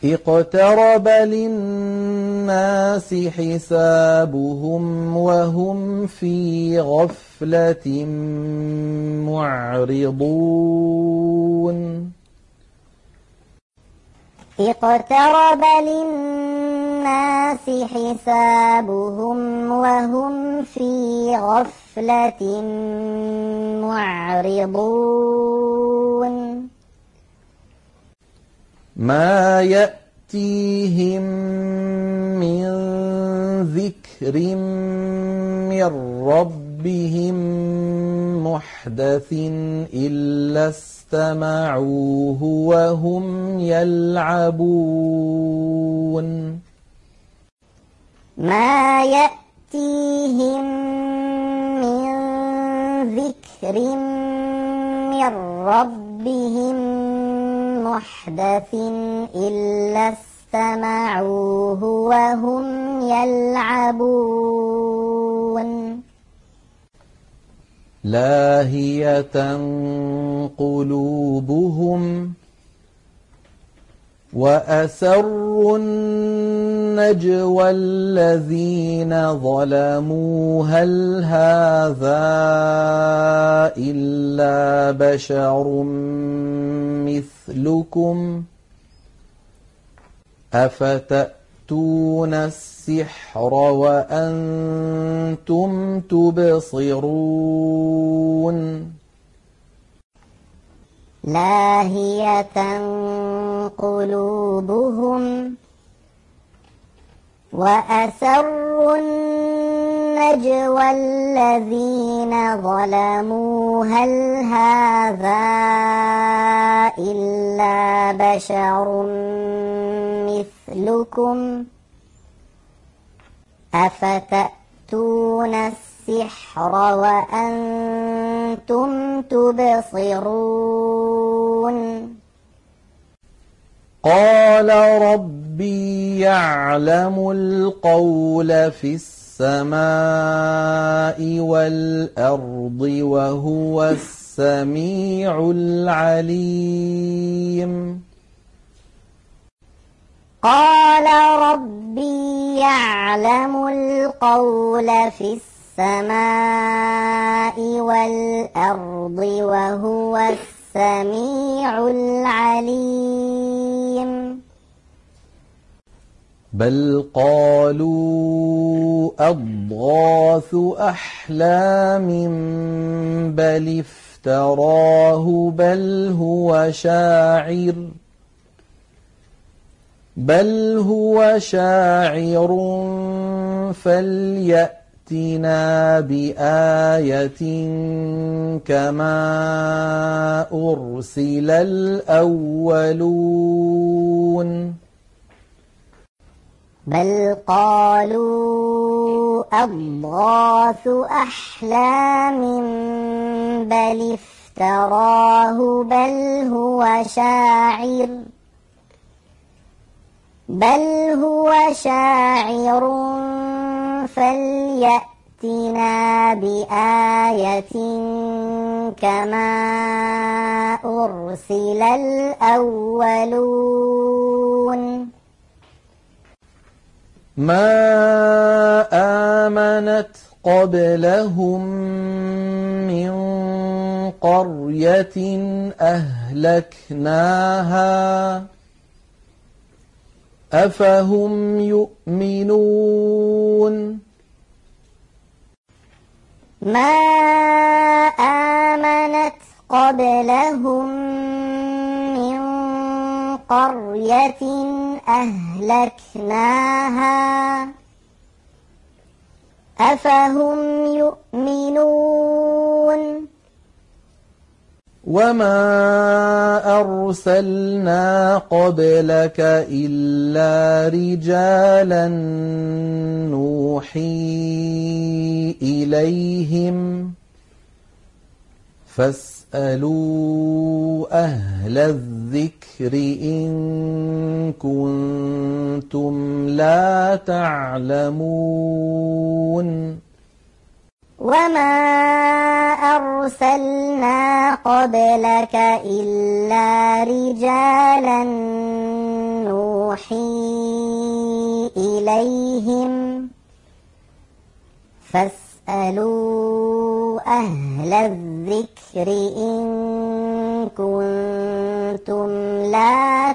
اقترب للناس حسابهم وهم في غفلة معرضون اقترب للناس حسابهم وهم في غفلة معرضون ما يأتيهم من ذكر من ربهم محدث إلا استمعوه وهم يلعبون ما يأتيهم من ذكر من ربهم محدث إلا استمعوه وهم يلعبون لاهية قلوبهم وأسروا النجوى الذين ظلموا هل هذا إلا بشر مثلكم أفتأتون السحر وأنتم تبصرون لاهية قلوبهم وأسروا النجوى الذين ظلموا هل هذا إلا بشر مثلكم أفتأتون السحر وأنتم تبصرون قال ربي يعلم القول في السماء والأرض وهو السميع العليم قال ربي يعلم القول في السماء والأرض وهو السميع العليم بل قالوا أضغاث أحلام بل افتراه بل هو شاعر فليأتنا بآية كما أرسل الأولون بل قالوا أضغاث أحلام بل افتراه بل هو شاعر فليأتنا بآية كما أرسل الأولون ما آمنت قبلهم من قرية أهلكناها أفهم يؤمنون ما آمنت قبلهم من قرية أهلكناها أفهم يؤمنون وما أرسلنا قبلك إلا رجالا نوحي إليهم فاسألوا أهل الذكر إن كنتم لا تعلمون وما أرسلنا قبلك إلا رجالا نوحي يوحي إليهم فاسألوا أهل الذكر إن كنتم لا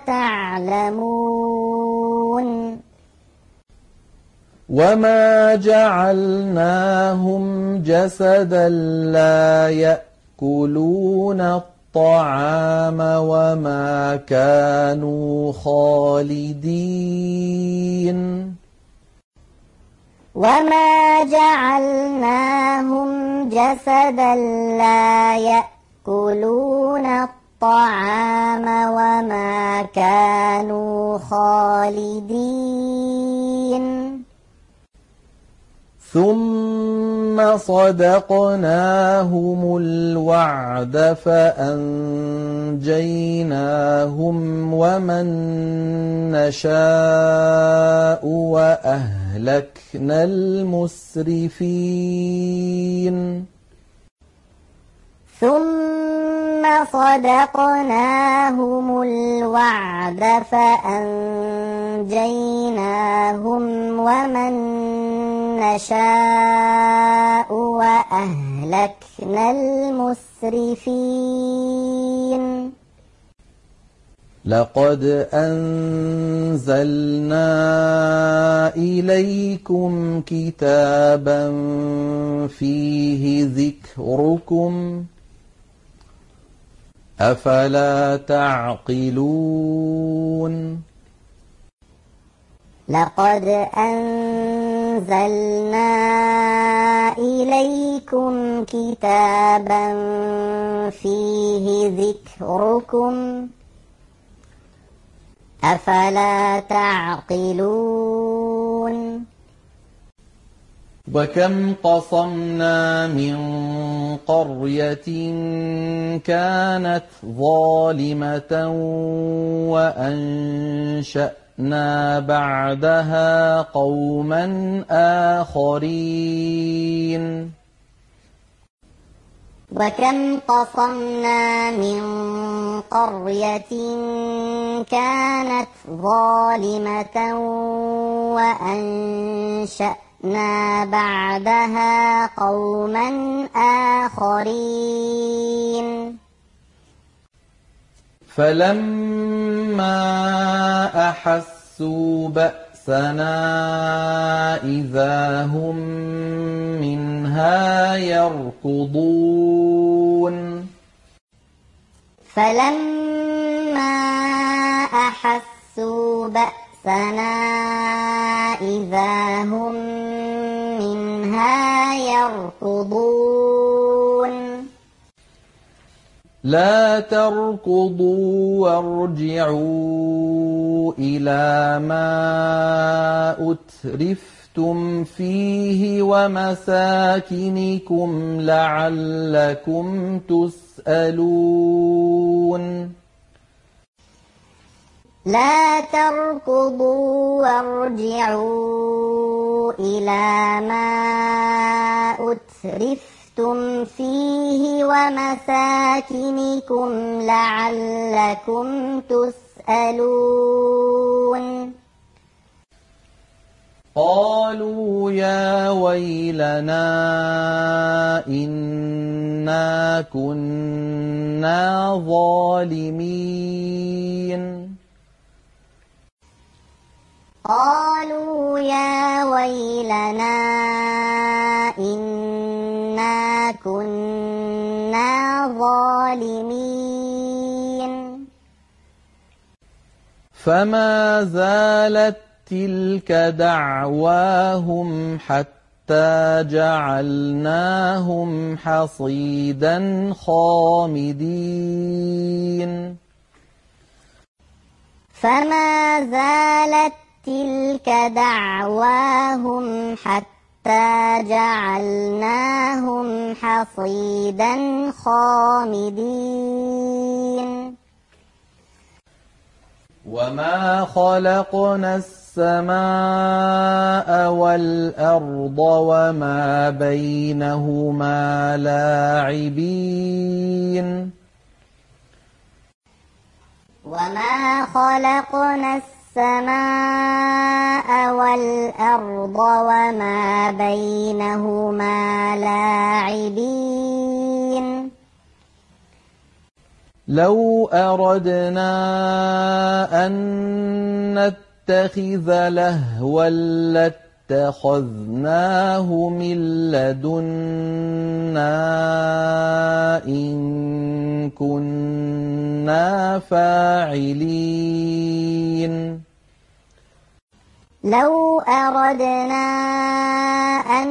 تعلمون وما جعلناهم جسدا لا يأكلون الطعام وما كانوا خالدين وما جعلناهم جسدا لا يأكلون الطعام وما كانوا خالدين ثم صدقناهم الوعد فأنجيناهم ومن نشاء وأهلكنا المسرفين ثم صدقناهم الوعد فأنجيناهم ومن نشاء وأهلكنا المسرفين لقد أنزلنا إليكم كتابا فيه ذكركم أفلا تعقلون لقد أنزلنا إليكم كتابا فيه ذكركم أفلا تعقلون وكم قصمنا من قرية كانت ظالمة وأنشأنا بعدها قوما آخرين وكم قصمنا من قرية كانت ظالمة وأنشأنا بعدها قوما آخرين فلما أحسوا بأسنا إذا هم منها يركضون فلما أحسوا بأسنا إذا هم منها يركضون لا تركضوا وارجعوا إلى ما أترفتم فيه ومساكنكم لعلكم تسألون لا تركضوا وارجعوا إلى ما أترفتم فيه ومساكنكم لعلكم تسألون قالوا يا ويلنا إنا كنا ظالمين قالوا يا ويلنا إنا كنا ظالمين فما زالت تلك دعواهم حتى جعلناهم حصيدا خامدين فما زالت تلك دعواهم حتى جعلناهم حصيدا خامدين وما خلقنا السماء والأرض وما بينهما لاعبين وما خلقنا السماء السماء والأرض وما بينهما لاعبين لو أردنا أن نتخذ لهوا لاتخذناه من لدنا إن كنا فاعلين لو أردنا أن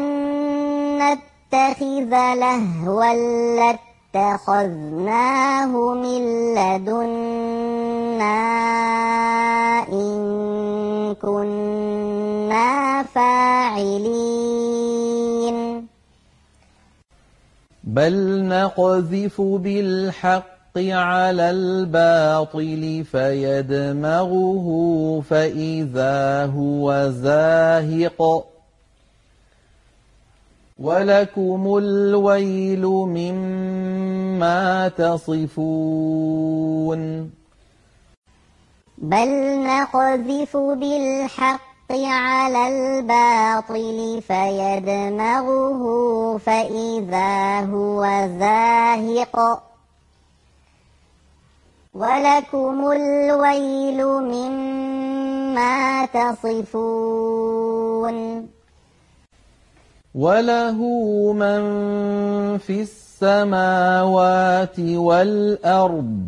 نتخذ لهوا لاتخذناه من لدنا إن كنا فاعلين بل نقذف بالحق على الباطل فيدمغه فإذا هو زاهق ولكم الويل مما تصفون بل نقذف بالحق على الباطل فيدمغه فإذا هو زاهق ولكم الويل مما تصفون وله من في السماوات والأرض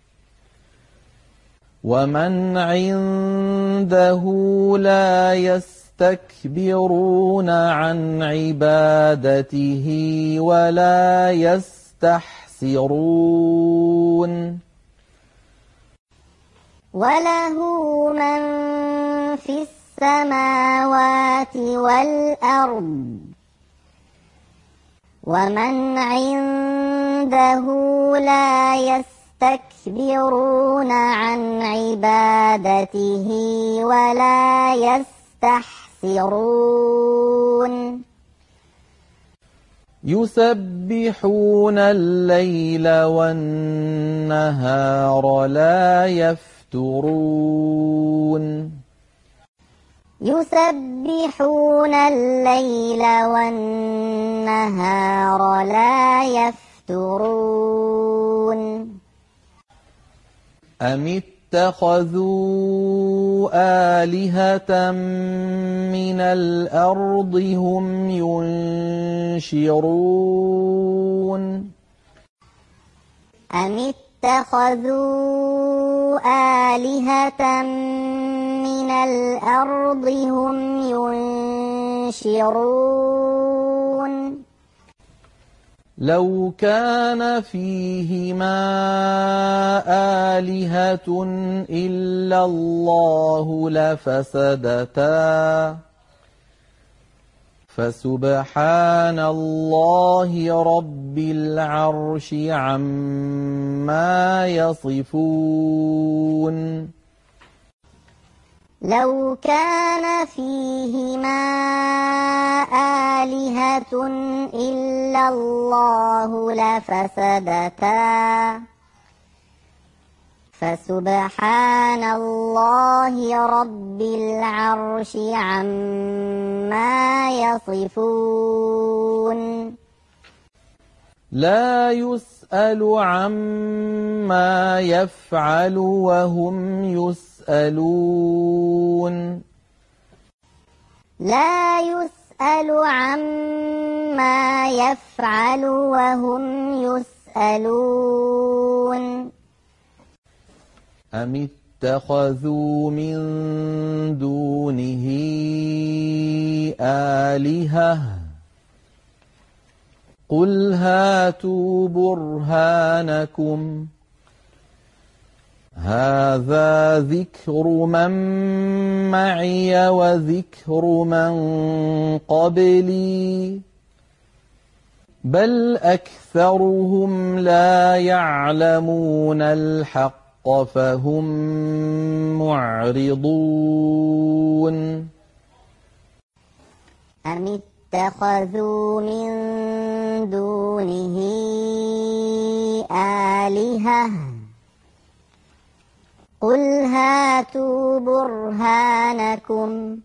ومن عنده لا يستكبرون عن عبادته ولا يستحسرون وله من في السماوات والأرض ومن عنده لا يستكبرون عن عبادته ولا يستحسرون يسبحون الليل والنهار لا يفترون يسبحون الليل والنهار لا يفترون أم اتخذوا آلهة من الأرض هم ينشرون أم اتخذوا آلهة من الأرض هم ينشرون لو كان فيهما آلهة إلا الله لفسدتا فسبحان الله رب العرش عما يصفون لو كان فيهما آلهة إلا الله لفسدتا فسبحان الله رب العرش عما يصفون لا يسأل عما يفعل وهم يسألون لا يسأل عما يفعل وهم يسألون أم اتخذوا من دونه آلهة قل هاتوا برهانكم هذا ذكر من معي وذكر من قبلي بل أكثرهم لا يعلمون الحق فهم معرضون أم اتخذوا من دونه آلهة قل هاتوا برهانكم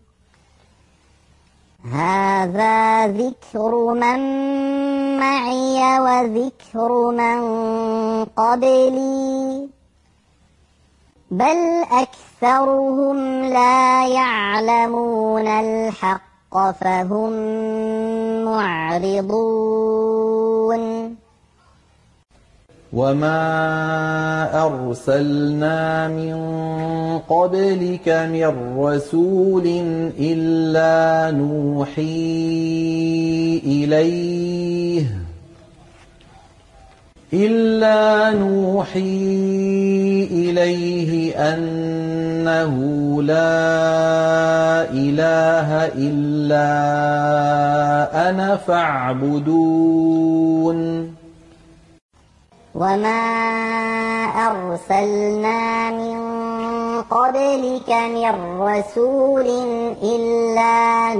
هذا ذكر من معي وذكر من قبلي بل أكثرهم لا يعلمون الحق فهم معرضون وما أرسلنا من قبلك من رسول إلا نوحي إليه أنه لا إله إلا أنا فاعبدون وما أرسلنا من قبلك من رسول إلا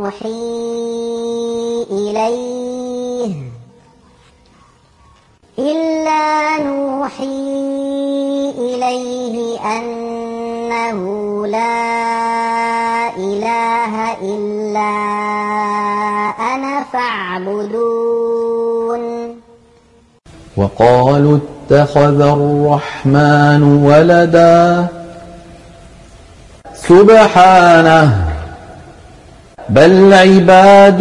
نوحي إليه أنه لا إله إلا أنا فاعبدون وقالوا اتخذ الرحمن ولدا سبحانه بل عباد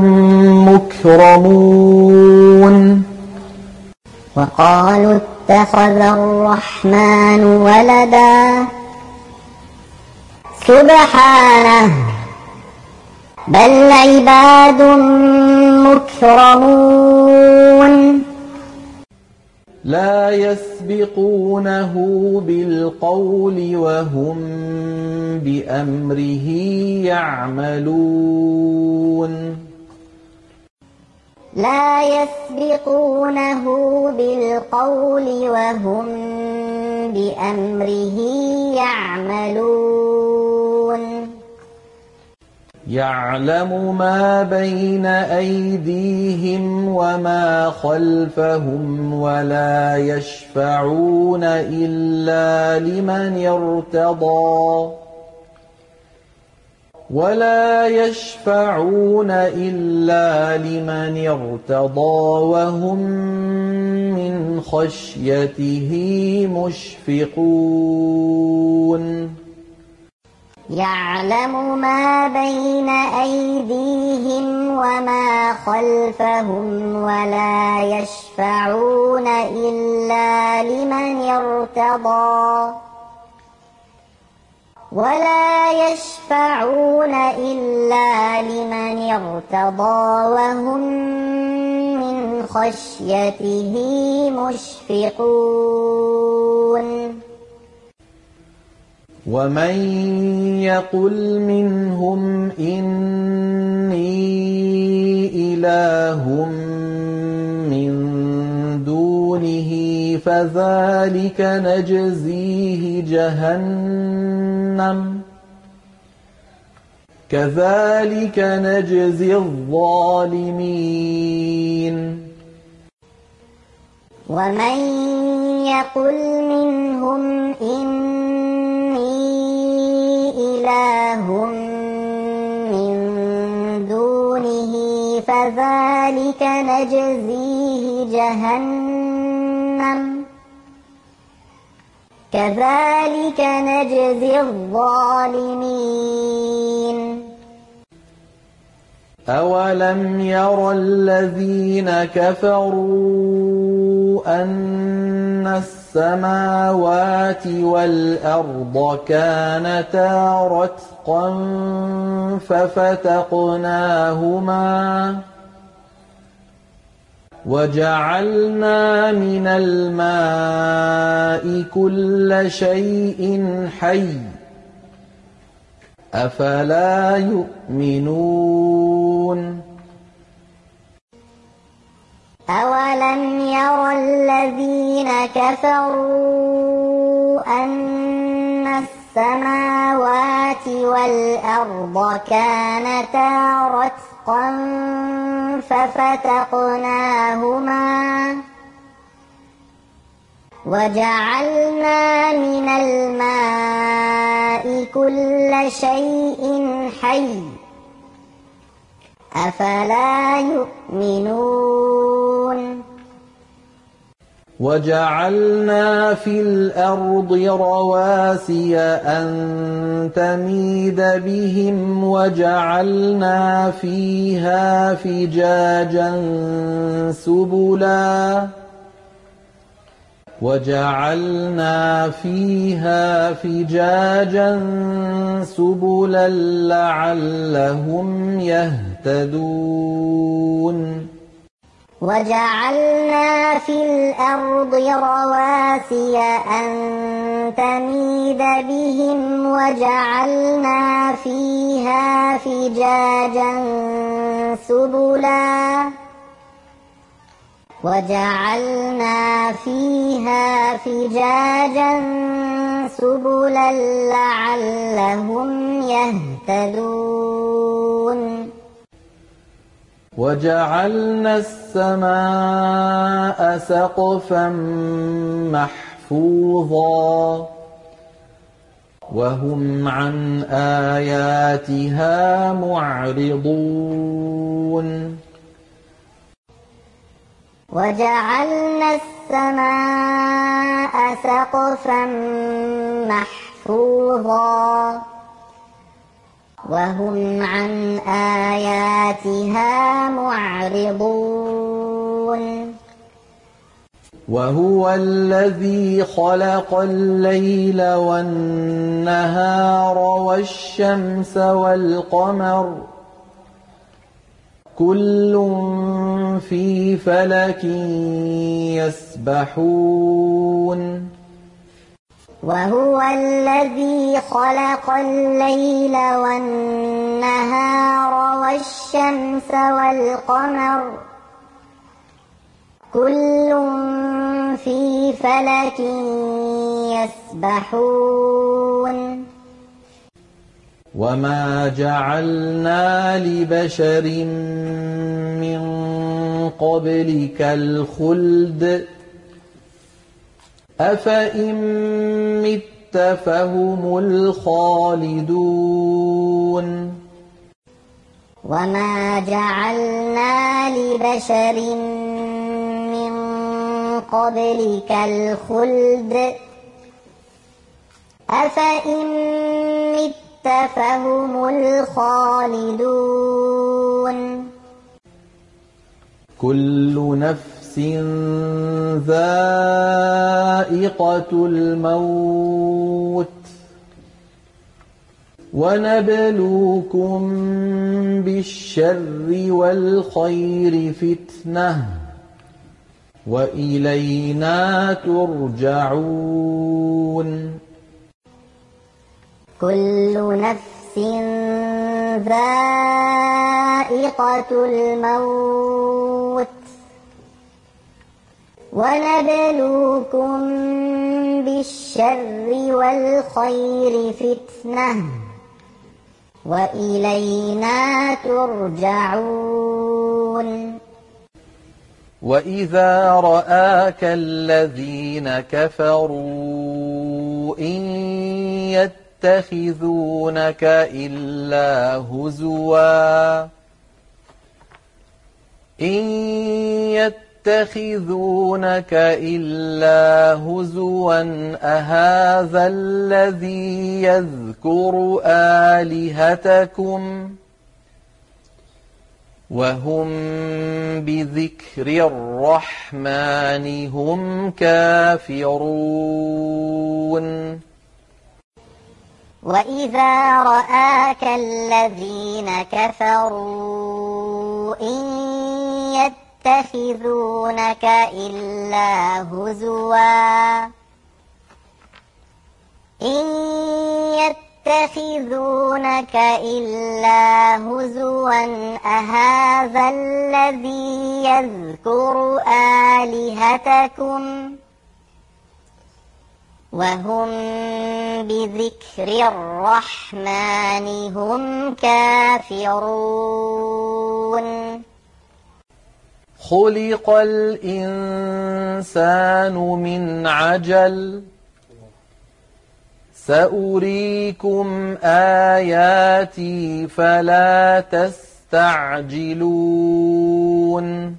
مكرمون وقالوا اتخذ الرحمن ولدا سبحانه بل عباد مكرمون لا يسبقونه بالقول وهم بأمره يعملون لا يسبقونه بالقول وهم بأمره يعملون يعلم ما بين أيديهم وما خلفهم ولا يشفعون إلا لمن ارتضى وهم من خشيته مشفقون يعلم ما بين أيديهم وما خلفهم ولا يشفعون إلا لمن ارتضى وهم من خشيته مشفقون ومن يقل منهم إني إله من دونه فذلك نجزيه جهنم كذلك نجزي الظالمين ومن يقل منهم إني إله من دونه فذلك نجزيه جهنم كذلك نجزي الظالمين أولم ير الذين كفروا أن السماوات والأرض كانتا رتقا ففتقناهما وجعلنا من الماء كل شيء حي أفلا يؤمنون أولم ير الذين كفروا أن السماوات والأرض كانتا رتقا وجعلنا من الماء كل شيء حي أفلا يؤمنون وجعلنا في الأرض رواسي أن تميد بهم وجعلنا فيها فجاجا سبلا لعلهم يهتدون وجعلنا في الأرض رواسي أن تميد بهم وجعلنا فيها فجاجا سبلا لعلهم يهتدون وجعلنا السماء سقفا محفوظا وهم عن آياتها معرضون وجعلنا السماء سقفا محفوظا وهم عن آياتها معرضون وهو الذي خلق الليل والنهار والشمس والقمر كل في فلك يسبحون وهو الذي خلق الليل والنهار والشمس والقمر كل في فلك يسبحون وما جعلنا لبشر من قبلك الخلد أفإن مت فهم الخالدون وما جعلنا لبشر من قبلك الخلد أفإن مت فهم الخالدون كل نفس ذائقة الموت ونبلوكم بالشر والخير فتنة وإلينا ترجعون كل نفس ذائقة الموت ونبلوكم بالشر والخير فتنة وإلينا ترجعون وإذا رآك الذين كفروا إن يتخذونك إلا هزوا أهذا الذي يذكر آلهتكم وهم بذكر الرحمن هم كافرون وإذا رآك الذين كفروا إن يتخذونك إلا هزوا أهذا الذي يذكر آلهتكم وهم بذكر الرحمن هم كافرون خلق الإنسان من عجل سأريكم آياتي فلا تستعجلون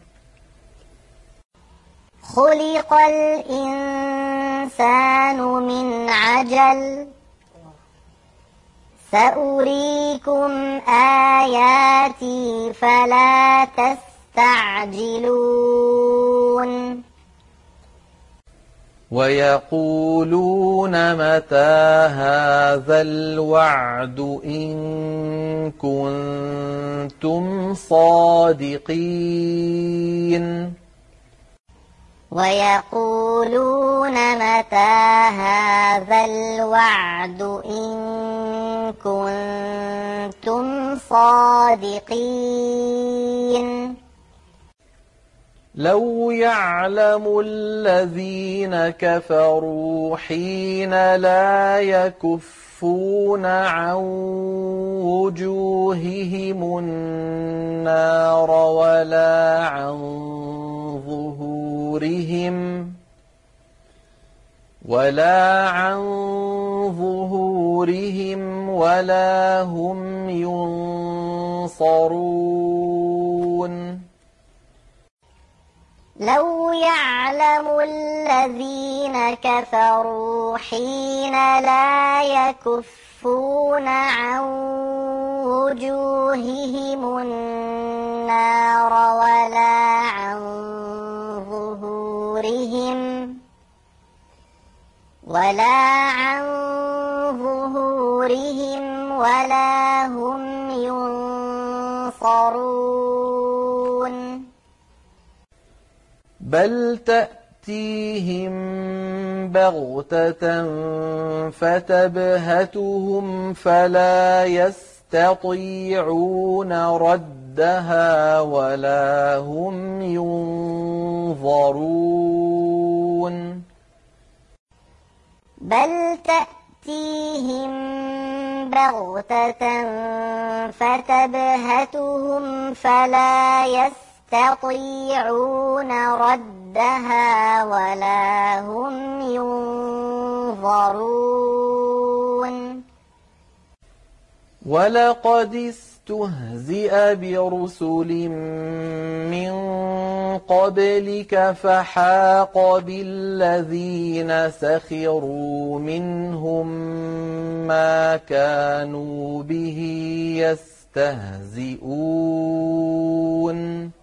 خلق الإنسان من عجل سأريكم آياتي فلا تستعجلون ويقولون متى هذا الوعد إن كنتم صادقين ويقولون متى هذا الوعد إن كنتم صادقين لو يعلم الذين كفروا حين لا يكفون عن وجوههم النار ولا هم ينصرون لو يعلم الذين كفروا حين لا يكفون عن وجوههم النار ولا هم ينصرون بل تأتيهم بغتة فتبهتهم فلا يستطيعون ردها ولا هم ينظرون بل تأتيهم بغتة فتبهتهم فلا يستطيعون ردها ولا هم ينظرون ولقد استهزئ برسل من قبلك فحاق بالذين سخروا منهم ما كانوا به يستهزئون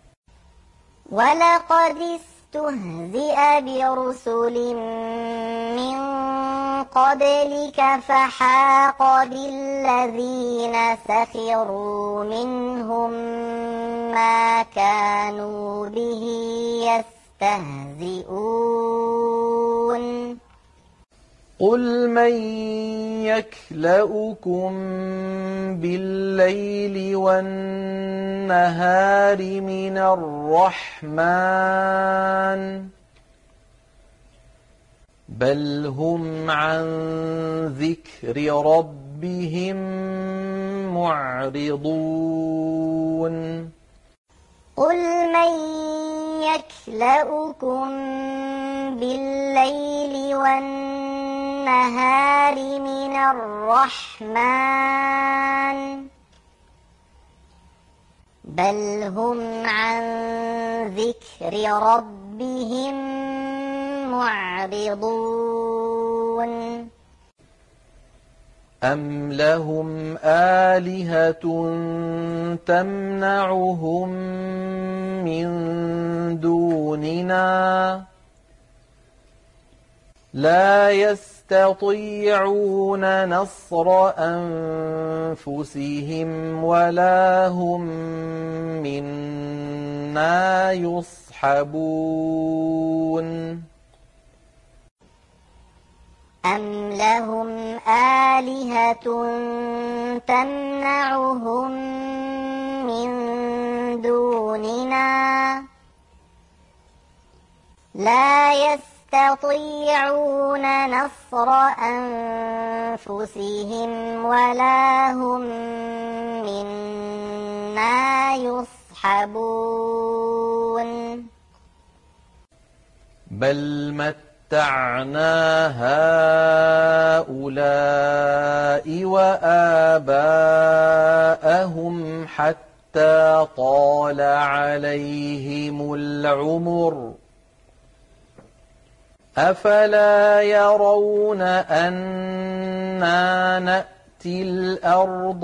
ولقد استهزئ برسل من قبلك فحاق بالذين سخروا منهم ما كانوا به يستهزئون قل من يكلؤكم بالليل والنهار من الرحمن بل هم عن ذكر ربهم معرضون قل من يكلؤكم بالليل والنهار من الرحمن بل هم عن ذكر ربهم معرضون أم لهم آلهة تمنعهم من دوننا لا يستطيعون نصر أنفسهم ولا هم منا يصحبون أم لهم آلهة تمنعهم من دوننا لا يستطيعون نصر أنفسهم ولا هم منا يصحبون بل متعنا هؤلاء وآباءهم حتى طال عليهم العمر أفلا يرون أنا نأتي الأرض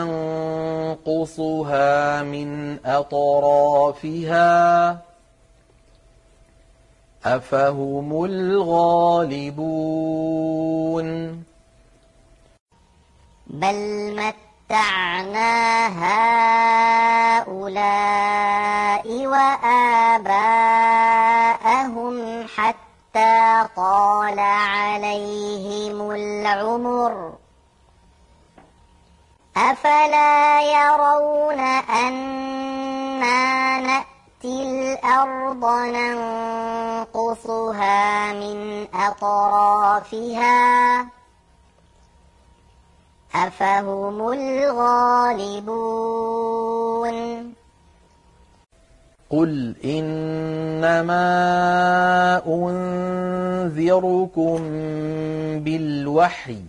ننقصها من أطرافها أفهم الغالبون بل متعنا هؤلاء وآباءهم حتى طال عليهم العمر أفلا يرون أنا نأتي الأرض ننقصها من أطرافها أفهم الغالبون قل إنما أنذركم بالوحي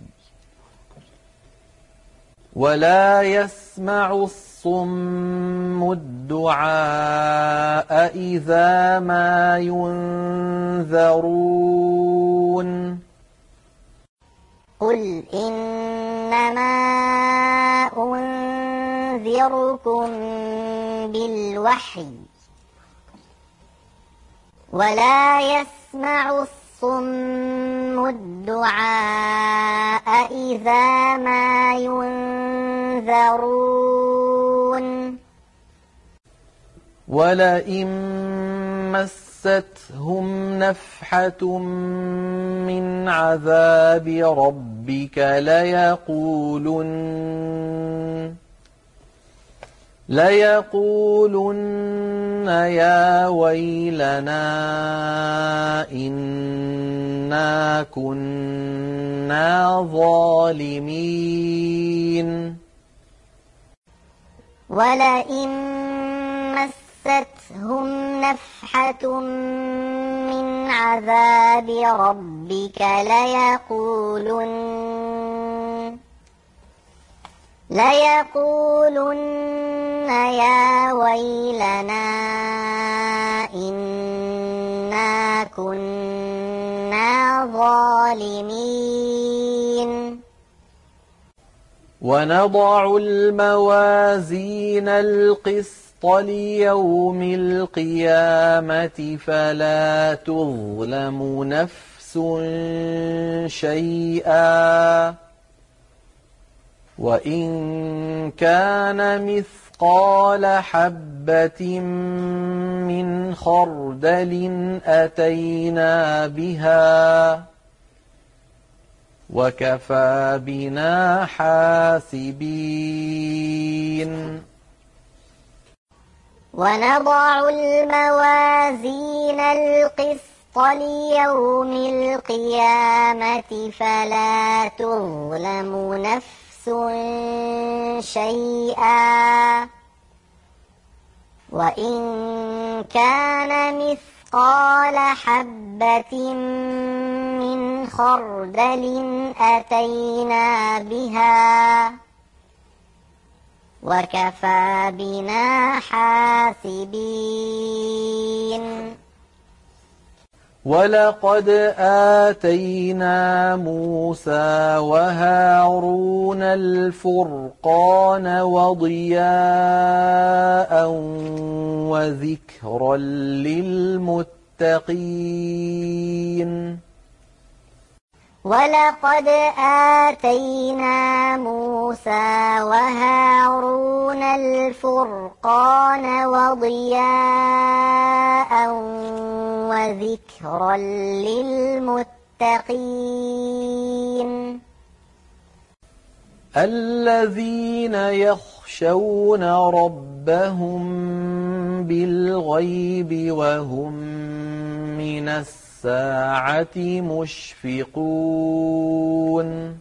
ولا يسمع الصم الدعاء إذا ما ينذرون قل إنما أنذركم بالوحي ولا يسمع الصم الدعاء إذا ما ينذرون ولئن مستهم نفحة من عذاب ربك ليقولن يا ويلنا إنا كنا ظالمين ولئن مستهم نفحة من عذاب ربك ليقولن يا ويلنا إنا كنا ظالمين ونضع الموازين القسط ليوم القيامة فلا تظلم نفس شيئا وإن كان مثقال حبة من خردل أتينا بها وكفى بنا حاسبين ونضع الموازين القسط ليوم القيامة فلا تظلم نفس شيئا وإن كان مثقال حبة من خردل أتينا بها وكفى بنا حاسبين ولقد آتينا موسى وهارون الفرقان وضياء وذكرا للمتقين ولقد آتينا موسى وهارون الفرقان وضياء وذكرا للمتقين الذين يخشون ربهم بالغيب وهم من الساعة مشفقون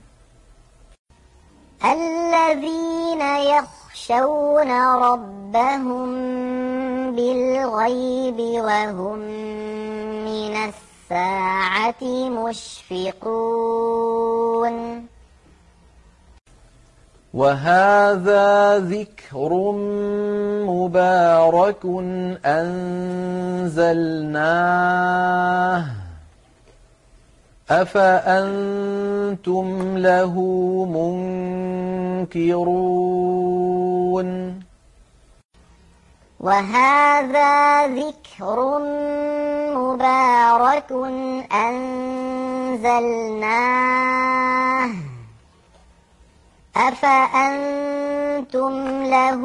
الذين يخشون ربهم بالغيب وهم من الساعة مشفقون وهذا ذكر مبارك أنزلناه أفأنتم له منكرون وهذا ذكر مبارك أنزلناه أفأنتم له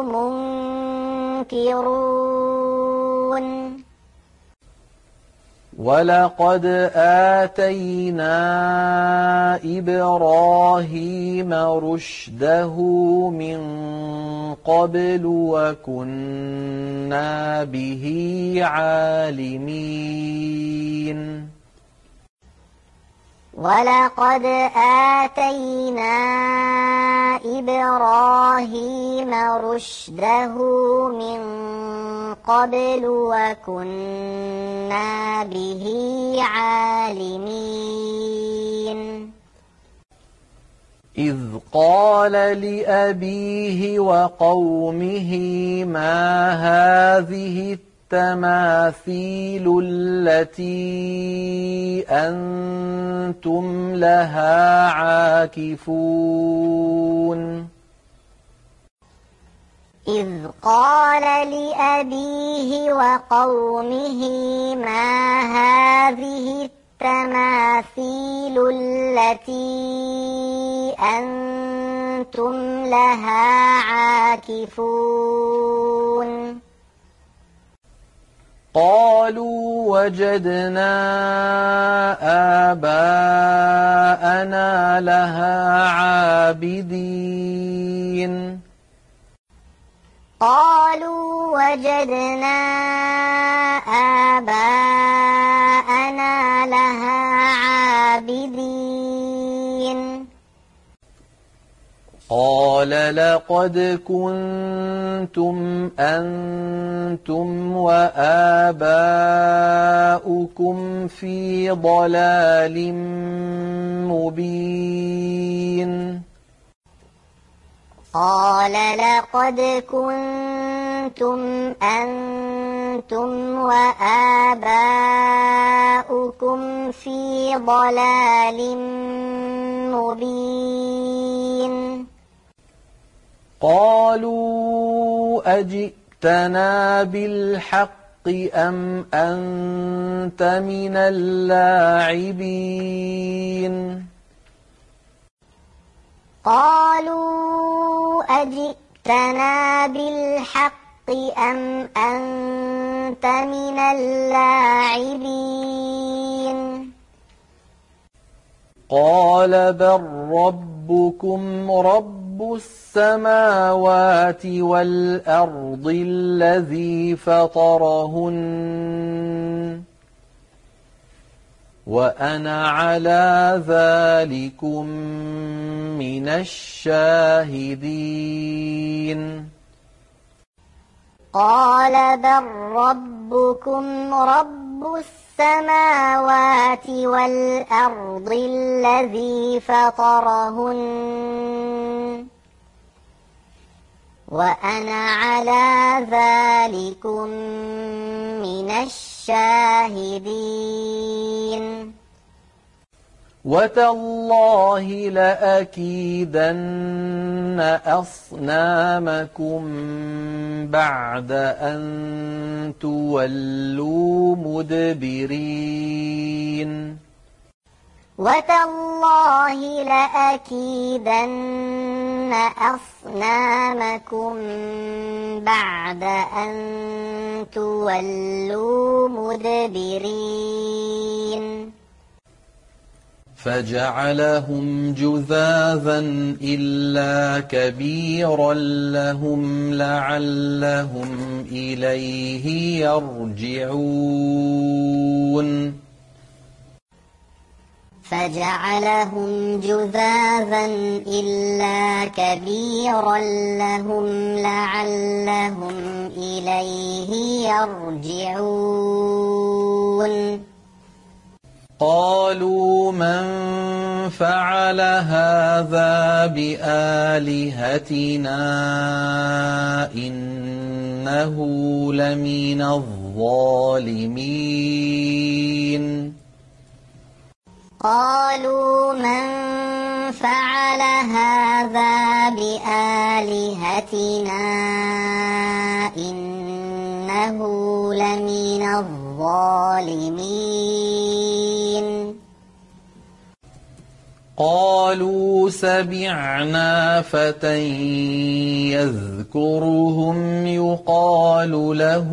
منكرون ولقد آتينا إبراهيم رشده من قبل وكنا به عالمين ولقد آتينا إبراهيم رشده من قبل وكنا به عالمين إذ قال لأبيه وقومه ما هذه التماثيل التي أنتم لها عاكفون إذ قال لأبيه وقومه ما هذه التماثيل التي أنتم لها عاكفون قالوا وجدنا آباءنا لها عابدين قالوا وجدنا آباءنا لها عابدين قال لقد كنتم أنتم وآباؤكم في ضلال مبين قال لقد كنتم أنتم وآباؤكم في ضلال مبين قالوا أجئتنا بالحق أم أنت من اللاعبين قالوا أجئتنا بالحق أم أنت من اللاعبين قال بل ربكم رب السماوات والأرض الذي فطرهن وأنا على ذلكم من الشاهدين قال بل ربكم رب السماوات والأرض الذي فطرهن وأنا على ذلكم من الشاهدين وتالله لأكيدن أصنامكم بعد أن تولوا مدبرين وتالله لأكيدن أصنامكم بعد أن تولوا مدبرين فجعلهم جذاذا إلا كبيرا لهم لعلهم إليه يرجعون فجعلهم جذاذا إلا كبيرا لهم لعلهم إليه يرجعون قالوا من فعل هذا بآلهتنا إنه لمن الظالمين قالوا من فعل هذا بآلهتنا إنه لمن الظالمين قالوا سمعنا فتى يذكرهم يقال له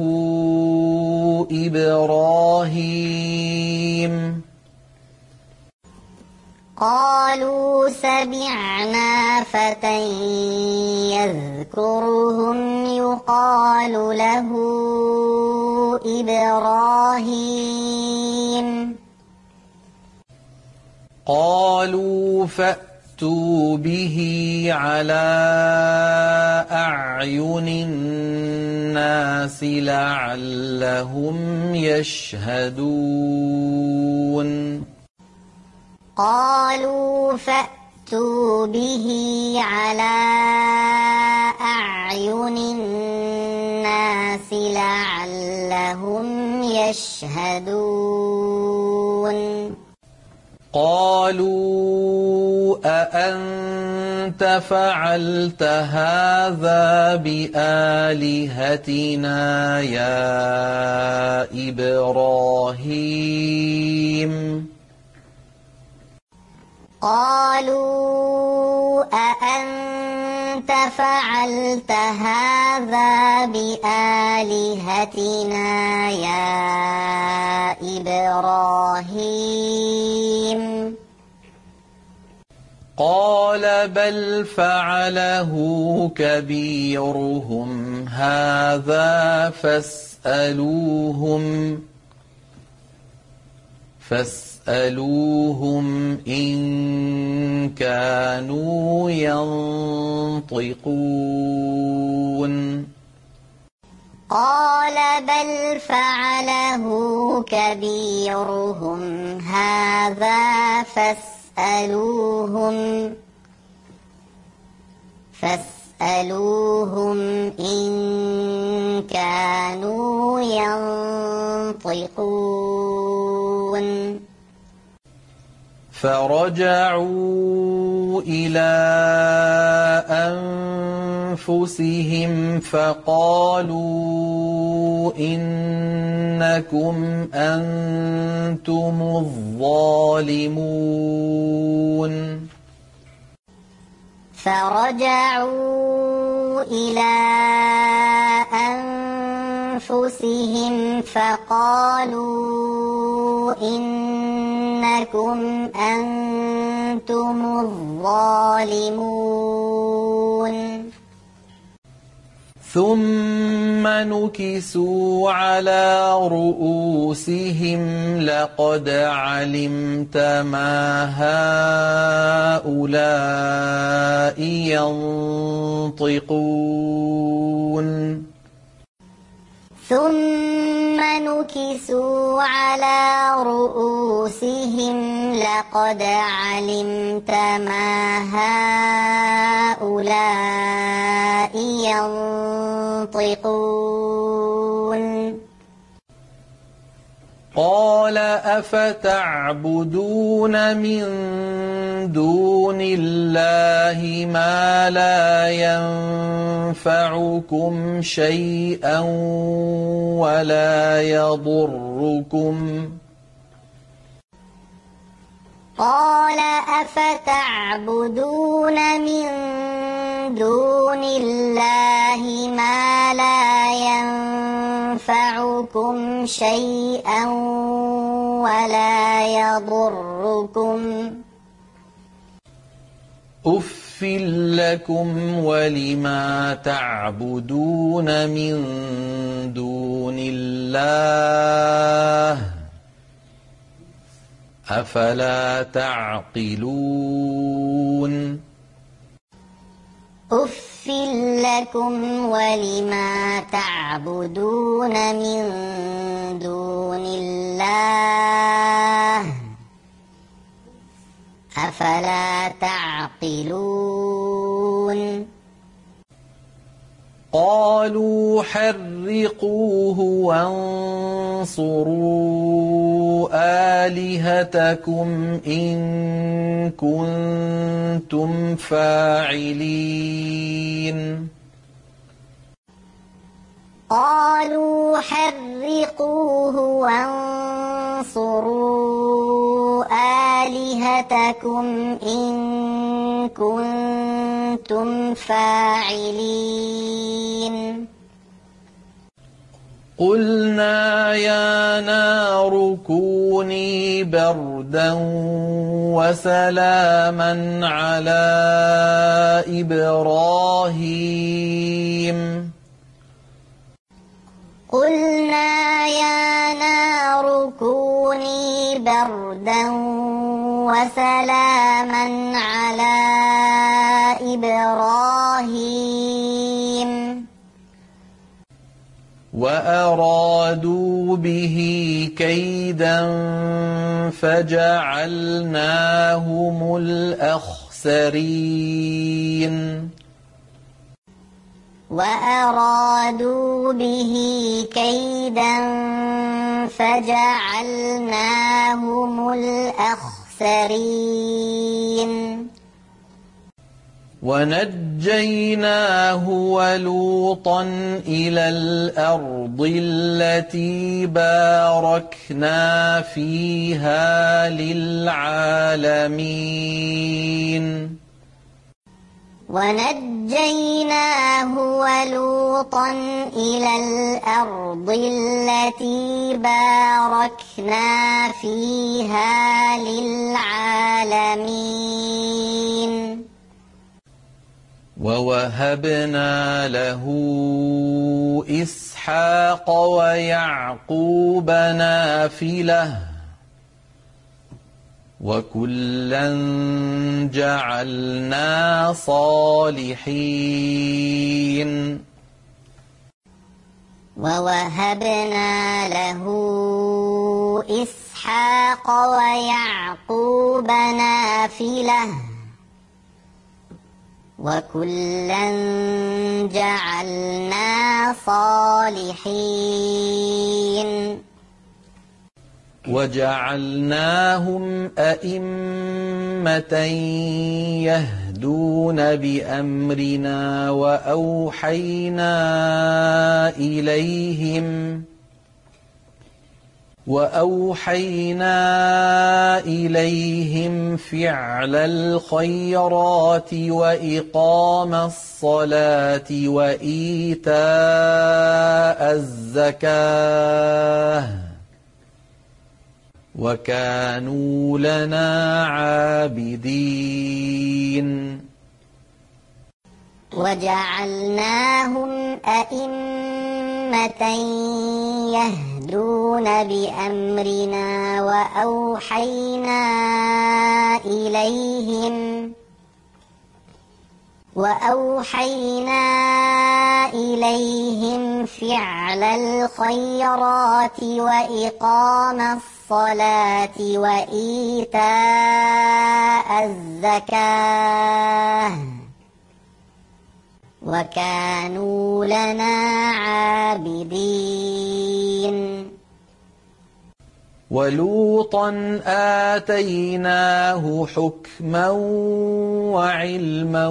إبراهيم قالوا سمعنا فتى يذكرهم يقال له إبراهيم قالوا فأتوا به على أعين الناس لعلهم يشهدون قالوا فأتوا به على أعين الناس لعلهم يشهدون قالوا أأنت فعلت هذا بآلهتنا يا إبراهيم قالوا أأنت فعلت هذا بآلهتنا يا إبراهيم قال بل فعله كبيرهم هذا فاسألوهم إن كانوا ينطقون قال بل فعله كبيرهم هذا فاسألوهم إن كانوا ينطقون فرجعوا إلى أنفسهم فقالوا إنكم أنتم الظالمون فرجعوا إلى أنفسهم فقالوا إنكم أنتم الظالمون ثم نكسوا على رؤوسهم لقد علمت ما هؤلاء ينطقون ثم نكسوا على رؤوسهم لقد علمت ما هؤلاء ينطقون قال أفتعبدون من دون الله ما لا ينفعكم شيئا ولا يضركم قال أفتعبدون من دون الله ما لا ينفعكم شيئا ولا يضركم أف لكم ولما تعبدون من دون الله أفلا تعقلون أف لكم ولما تعبدون من دون الله أفلا تعقلون قالوا حرقوه وانصروا آلهتكم إن كنتم فاعلين قالوا حرقوه وانصروا آلهتكم إن كنتم فاعلين قلنا يا نار كوني بردا وسلاما على إبراهيم قلنا يا نار كوني بردا وسلاما على إبراهيم وأرادوا به كيدا فجعلناهم الأخسرين وأرادوا به كيدا فجعلناهم الأخسرين ونجيناه ولوطا إلى الأرض التي باركنا فيها للعالمين ونجيناه ولوطا إلى الأرض التي باركنا فيها للعالمين ووهبنا له إسحاق ويعقوب نافلة وكلا جعلنا صالحين ووهبنا له إسحاق ويعقوب نافلة وكلا جعلنا صالحين وجعلناهم أئمة يهدون بأمرنا وأوحينا إليهم فعل الخيرات وإقام الصلاة وإيتاء الزكاة وكانوا لنا عابدين وجعلناهم أئمة يهدون بأمرنا وأوحينا إليهم فعل الخيرات وإقام الصلاة وإيتاء الزكاة وكانوا لنا عابدين ولوطا آتيناه حكما وعلما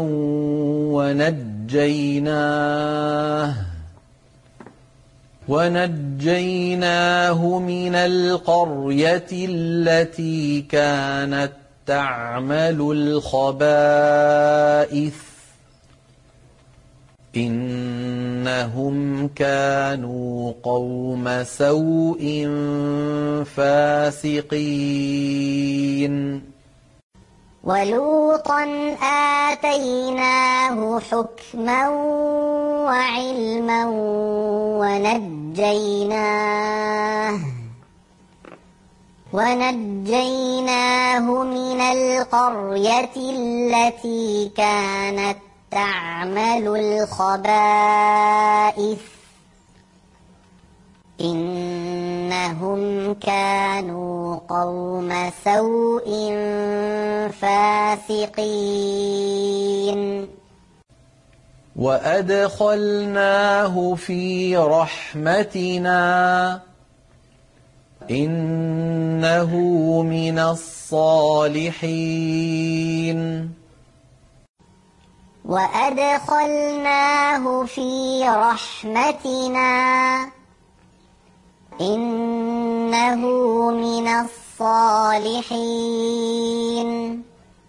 ونجيناه من القرية التي كانت تعمل الخبائث إنهم كانوا قوم سوء فاسقين ولوطا آتيناه حكما وعلما ونجيناه من القرية التي كانت تعمل الخبائث إنهم كانوا قوم سوء فاسقين وأدخلناه في رحمتنا إنه من الصالحين وأدخلناه في رحمتنا إنه من الصالحين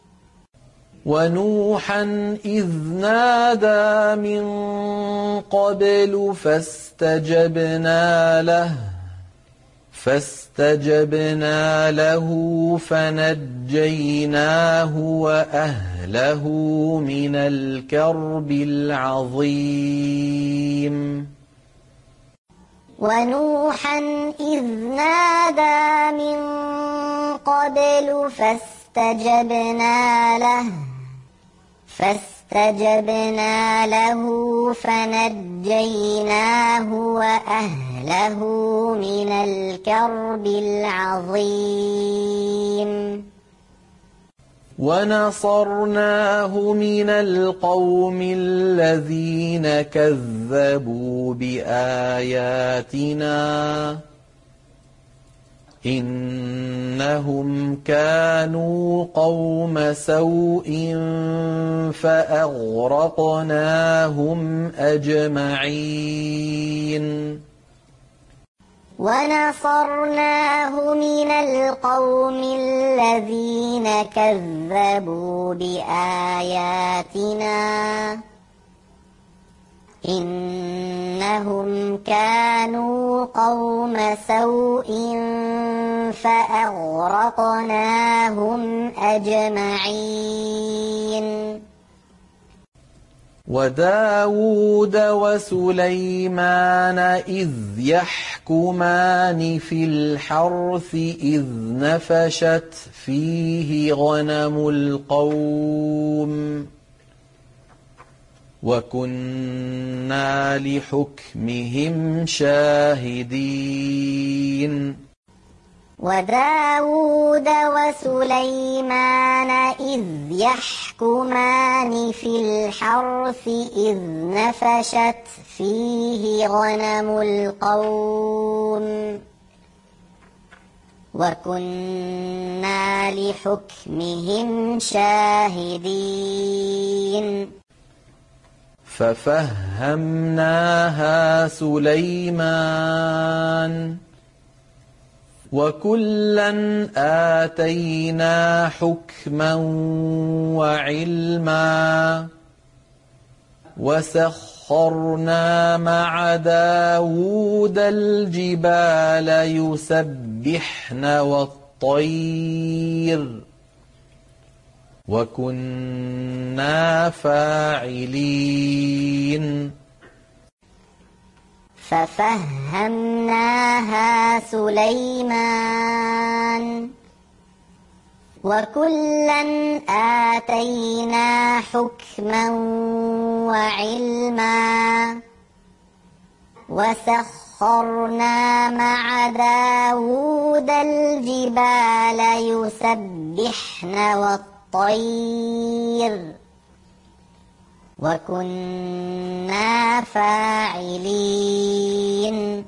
ونوحا إذ نادى من قبل فاستجبنا له فنجيناه وأهله من الكرب العظيم ونوحا إذ نادى من قبل فاستجبنا له فنجيناه وأهله من الكرب العظيم ونصرناه من القوم الذين كذبوا بآياتنا إنهم كانوا قوم سوء فأغرقناهم أجمعين ونصرناه من القوم الذين كذبوا بآياتنا إنهم كانوا قوم سوء فأغرقناهم أجمعين وداود وسليمان إذ يحكمان في الحرث إذ نفشت فيه غنم القوم وكنا لحكمهم شاهدين وداود وسليمان إذ يحكمان في الحرث إذ نفشت فيه غنم القوم وكنا لحكمهم شاهدين ففهمناها سليمان وكلا آتينا حكما وعلما وسخرنا مع داود الجبال يسبحن والطير وكنا فاعلين ففهمناها سليمان وكلا آتينا حكما وعلما وسخرنا مع داود الجبال يسبحن والطير وكنا فاعلين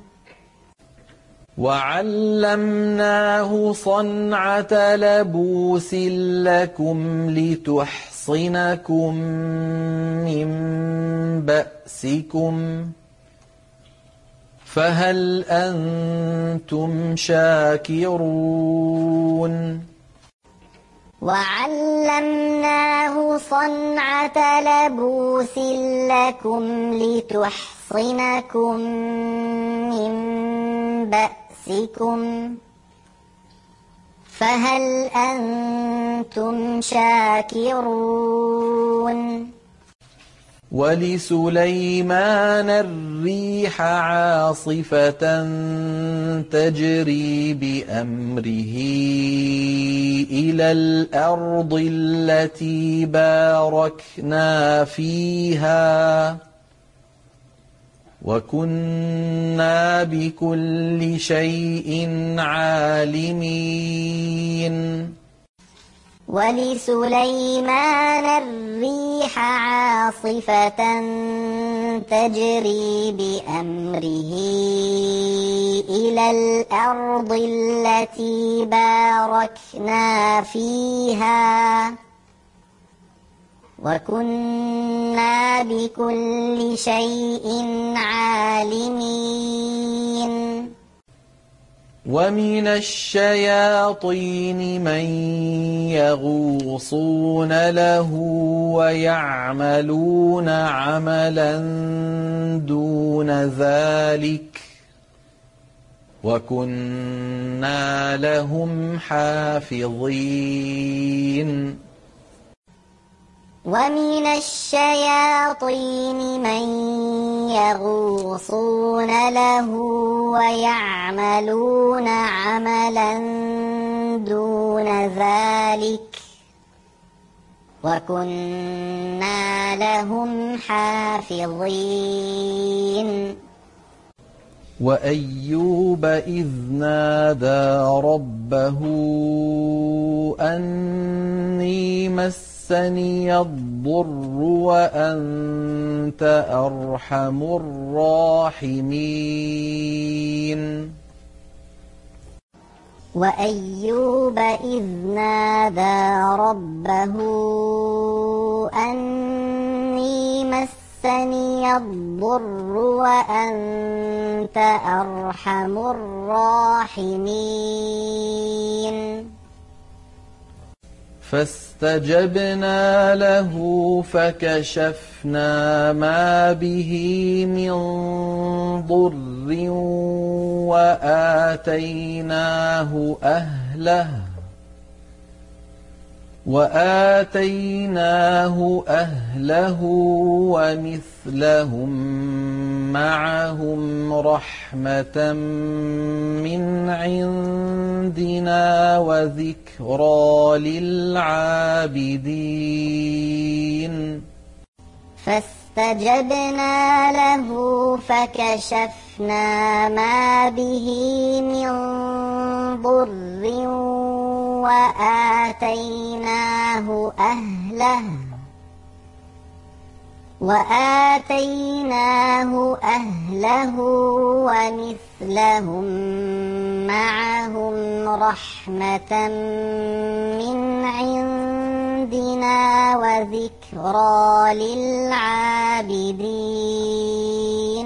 وعلمناه صنعة لبوس لكم لتحصنكم من بأسكم فهل أنتم شاكرون وعلمناه صنعة لبوس لكم لتحصنكم من بأسكم فهل أنتم شاكرون ولسليمان الريح عاصفة تجري بأمره إلى الأرض التي باركنا فيها وكنا بكل شيء عالمين ولسليمان الريح عاصفة تجري بأمره إلى الأرض التي باركنا فيها وكنا بكل شيء عالمين ومن الشياطين من يغوصون له ويعملون عملا دون ذلك وكنا لهم حافظين ومن الشياطين من يغوصون له ويعملون عملا دون ذلك وكنا لهم حافظين وأيوب إذ نادى ربه أني مسني الضر وأنت أرحم الراحمين وأيوب إذ نادى ربه أني مسني الضر وأنت أرحم الراحمين فاستجبنا له فكشفنا ما به من ضر وآتيناه أهله ومثلهم معهم رحمة من عندنا وذكرى للعابدين فاستجبنا له فكشفنا ما به من ضر وآتيناه أهله ومثلهم معهم رحمة من عندنا وذكرى للعابدين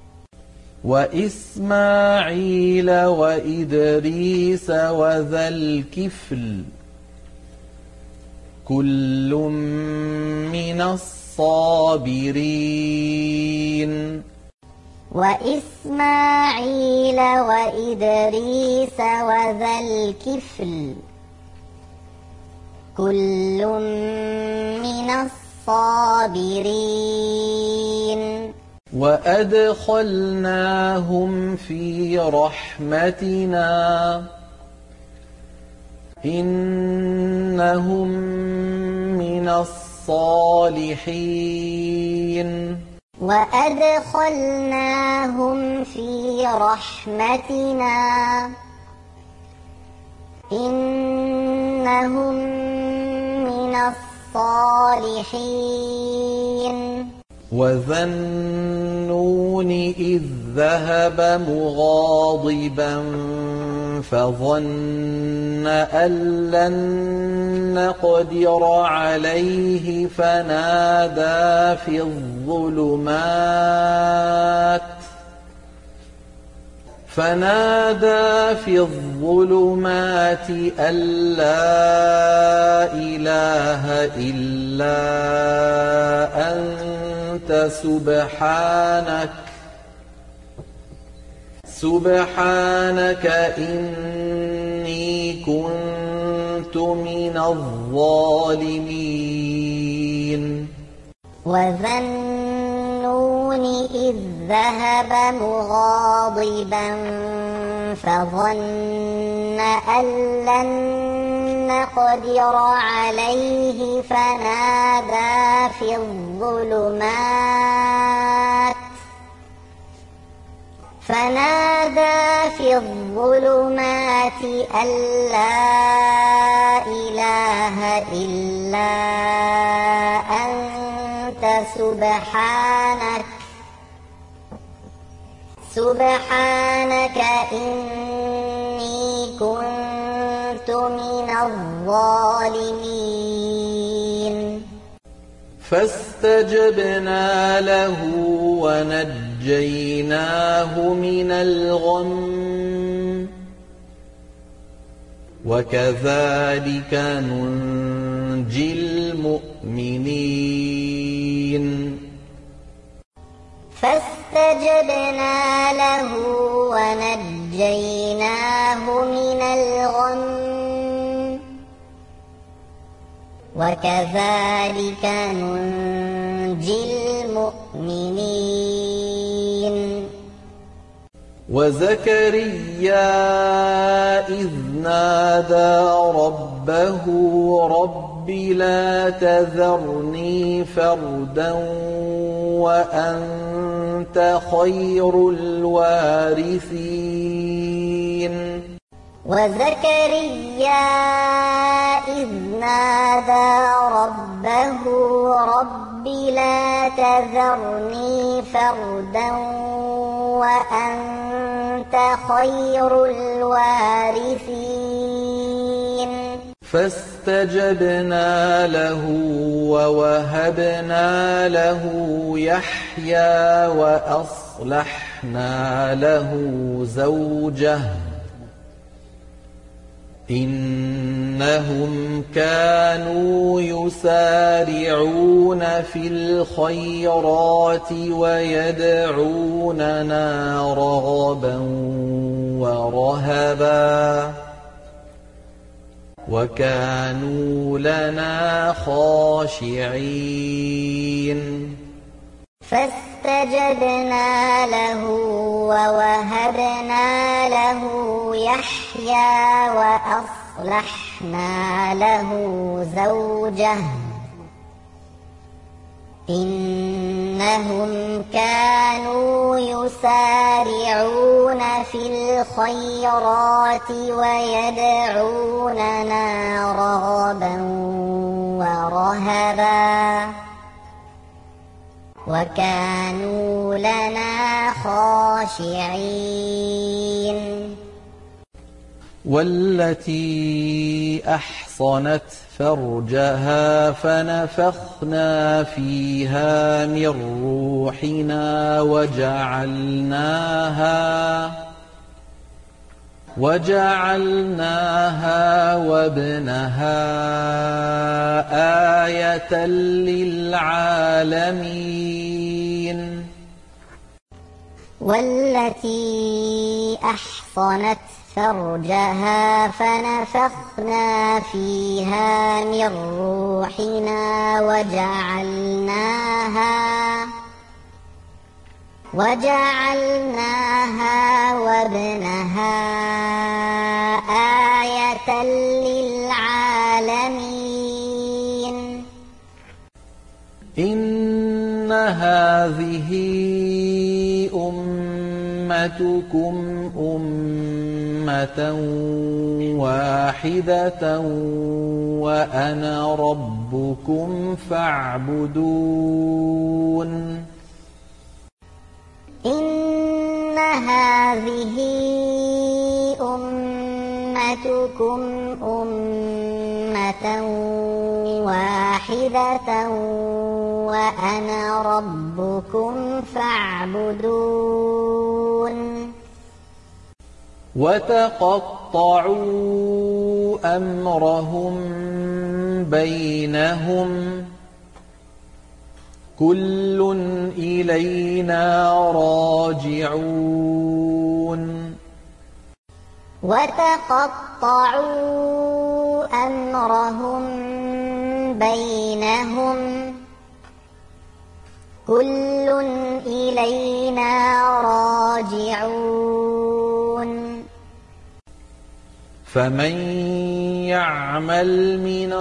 وإسماعيل وإدريس وذا الكفل كل من الصابرين وإسماعيل وإدريس وذا الكفل كل من الصابرين وأدخلناهم في رحمتنا إنهم من الصالحين وأدخلناهم في رحمتنا إنهم من الصالحين وذا النون إذ ذهب مغاضبا فظن أن لن نقدر عليه فنادى في الظلمات أن لا إله إلا أنت سبحانك إني كنت من الظالمين وذا النون إذ ذهب مغاضبا فظن أن لن نقدر عليه فنادى في الظلمات فنادى في الظلمات أن لا إله إلا أنت سبحانك إني كنت من الظالمين فاستجبنا له ونجيناه من الغم وكذلك ننجي المؤمنين فاستجبنا له ونجيناه من الغم وكذلك ننجي المؤمنين وزكريا إذ نادى ربه رب لا تذرني فردا وأنت خير الوارثين وزكريا إذ نادى ربه رب لا تذرني فردا وأنت خير الوارثين فاستجبنا له ووهبنا له يحيى وأصلحنا له زوجه إنهم كانوا يسارعون في الخيرات ويدعوننا رغبا ورهبا وكانوا لنا خاشعين فاستجبنا له ووهبنا له يحيى وأصلحنا له زوجه إنهم كانوا يسارعون في الخيرات ويدعوننا رغبا ورهبا وكانوا لنا خاشعين والتي أحصنت فرجها فنفخنا فيها من روحنا وجعلناها وابنها آية للعالمين والتي أحصنت فرجها فنفخنا فيها من روحنا وجعلناها وابنها آية للعالمين إن هذه أمتكم أمة واحدة وأنا ربكم فاعبدون إن هذه أمتكم أمة واحدة وأنا ربكم فاعبدون وتقطعوا أمرهم بينهم كل إلينا راجعون وتقطعوا أمرهم بينهم كل إلينا راجعون فمن يعمل من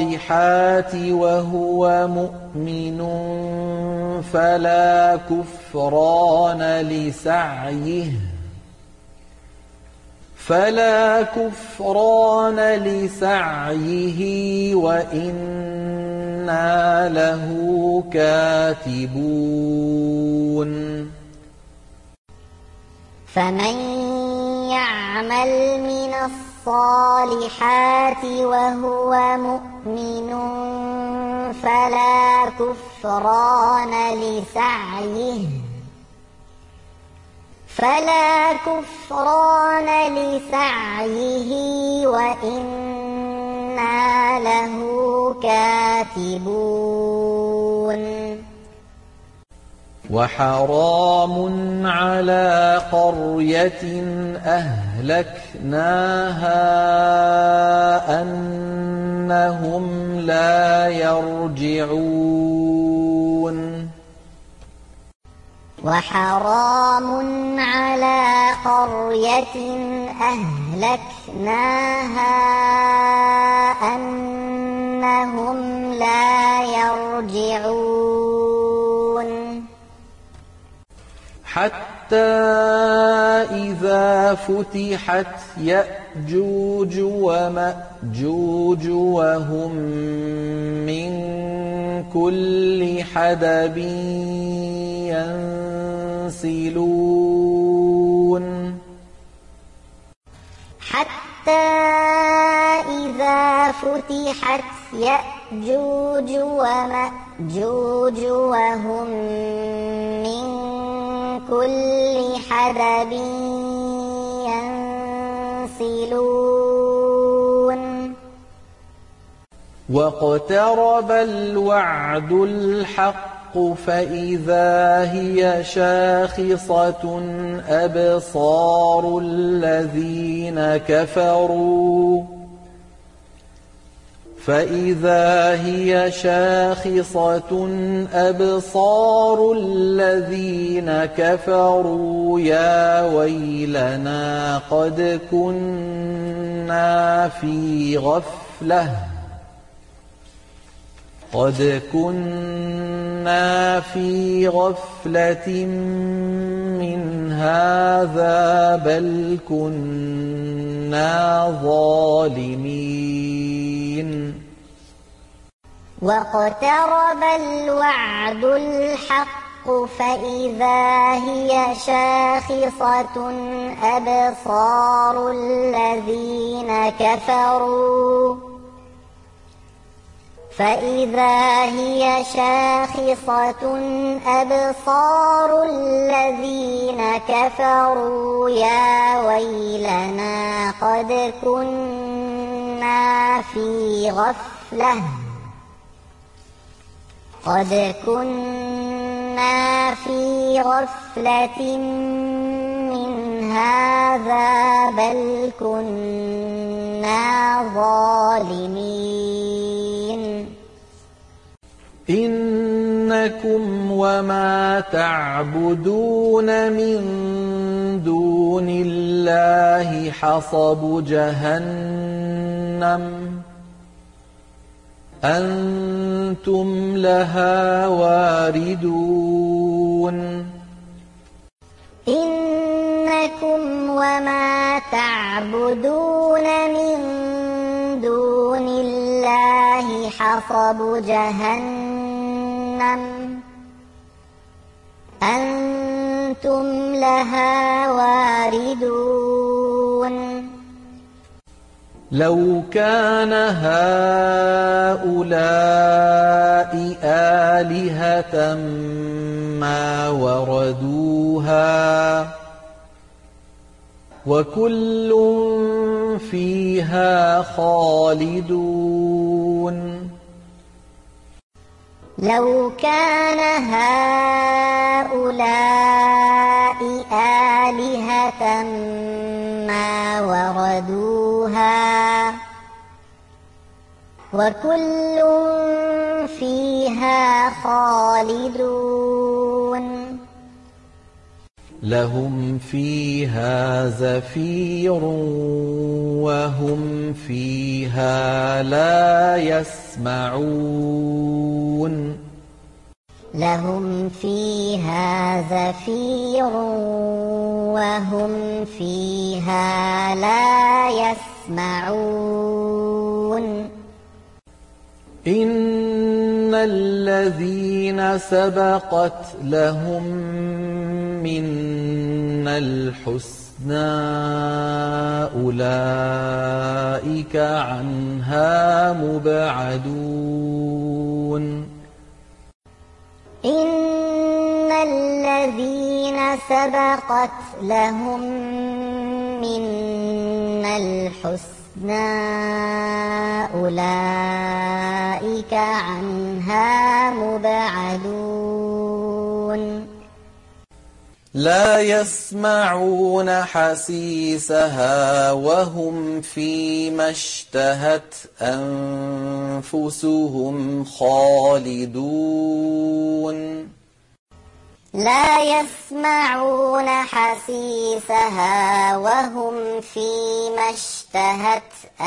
الصالحات وهو مؤمن فلا كفران لسعيه وإنا له كاتبون فمن يعمل من الصالحات وهو مؤمن فلا كفران لسعيه وإنا له كاتبون وحرام على قرية أهلكناها أنهم لا يرجعون وحرام على قرية أهلكناها أنهم لا يرجعون حتى إذا فتحت يأجوج ومأجوج وهم من كل حدب ينسلون حتى إذا فتحت يأجوج ومأجوج وهم من كل حدب ينسلون واقترب الوعد الحق فإذا هي شاخصة أبصار الذين كفروا يا ويلنا قد كنا في غفلة من هذا بل كنا ظالمين واقترب الوعد الحق فإذا هي شاخصة أبصار الذين كفروا يا ويلنا قد كنا في غفلة من هذا بل كنا ظالمين إنكم وما تعبدون من دون الله حصب جهنم أنتم لها واردون إنكم وما تعبدون من دون الله حصب جهنم أنتم لها واردون لو كان هؤلاء آلهة ما وردوها وكل فيها خالدون لو كان هؤلاء آلهة ما وردوها وكل فيها خالدون لهم فيها زفير وهم فيها لا يسمعون لهم فيها زفير وهم فيها لا يسمعون إن الذين سبقت لهم منا الحسنى أولئك عنها مبعدون إن الذين سبقت لهم منا الحسنى أولئك عنها مبعدون لا يسمعون حسيسها وهم فيما اشتهت أنفسهم خالدون لا يسمعون حسيسها وهم فيما اشتهت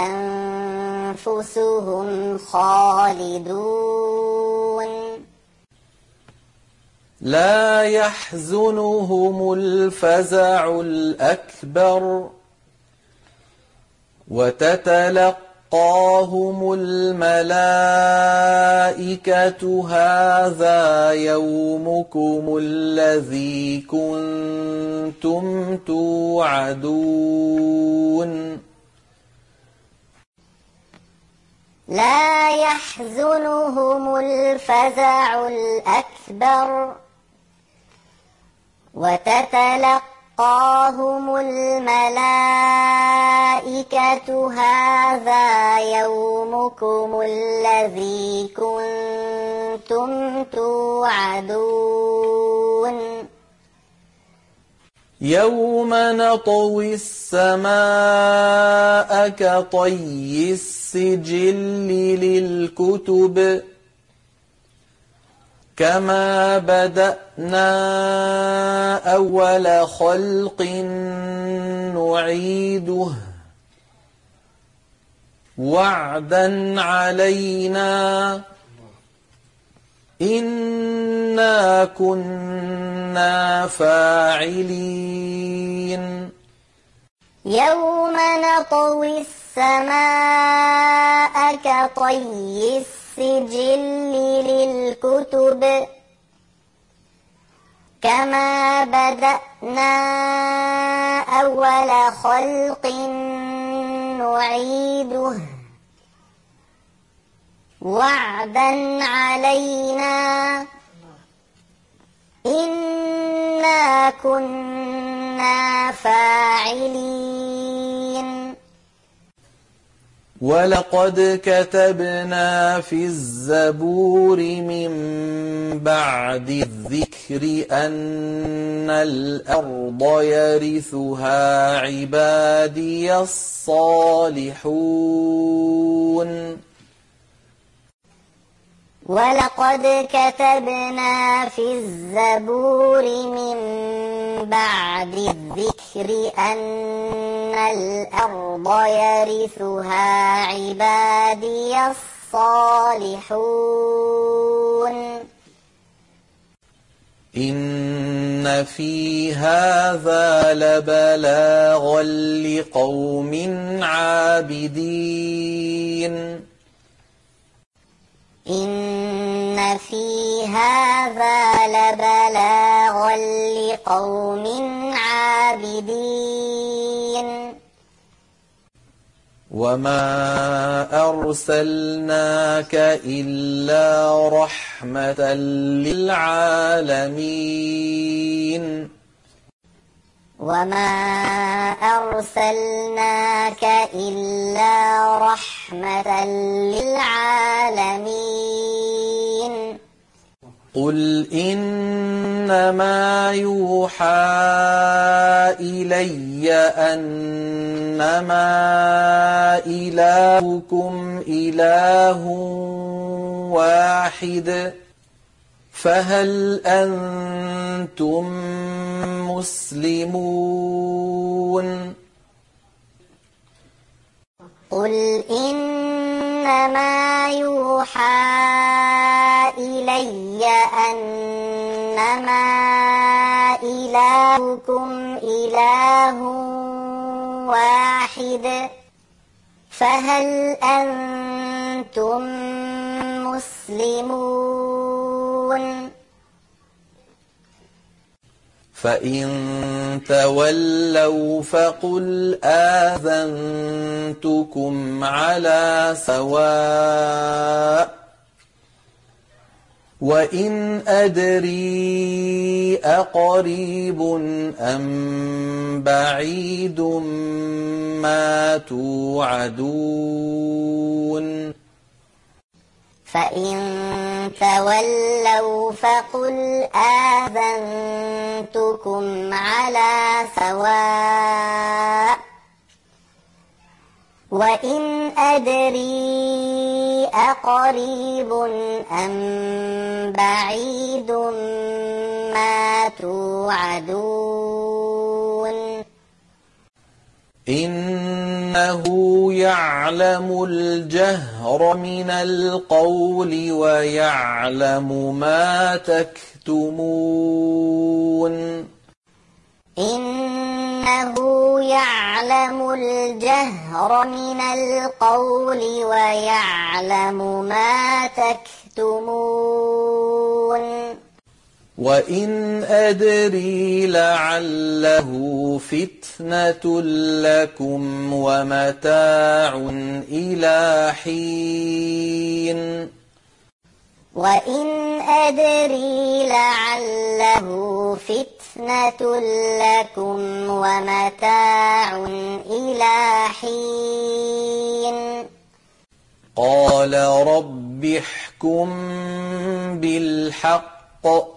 أنفسهم خالدون لا يحزنهم الفزع الأكبر وتتلقاهم الملائكة هذا يومكم الذي كنتم توعدون لا يحزنهم الفزع الأكبر وتتلقاهم الملائكة هذا يومكم الذي كنتم توعدون يوم نطوي السماء كطي السجل للكتب كما بدأنا أول خلق نعيده وعدا علينا إنا كنا فاعلين يوم نطوي السماء كطي السجل للكتب كما بدأنا أول خلق نعيده وعدا علينا إنا كنا فاعلين ولقد كتبنا في الزبور من بعد الذكر أن الأرض يرثها عبادي الصالحون ولقد كتبنا في الزبور من بعد الذكر أن الأرض يرثها عبادي الصالحون إن في هذا لبلاغا لقوم عابدين إن في هذا لبلاغا لقوم عابدين وما أرسلناك إلا رحمة للعالمين وما أرسلناك إلا رحمة للعالمين قل إنما يوحى إلي أنما إلهكم إله واحد فهل أنتم مسلمون قل إنما إنما يوحى إلي أنما إلهكم إله واحد فهل أنتم مسلمون فإن تولوا فقل آذنتكم على سواء وإن أدري أقريب أم بعيد ما توعدون فإن تولوا فقل آذنتكم على سواء وإن أدري أقريب أم بعيد ما توعدون إنه يعلم الجهر من القول ويعلم ما تكتمون إنه يعلم الجهر من القول ويعلم ما تكتمون وإن أدري لعله فتنة لكم ومتاع إلى حين وإن أدري لعله فتنة لكم ومتاع إلى حين قال رب احكم بالحق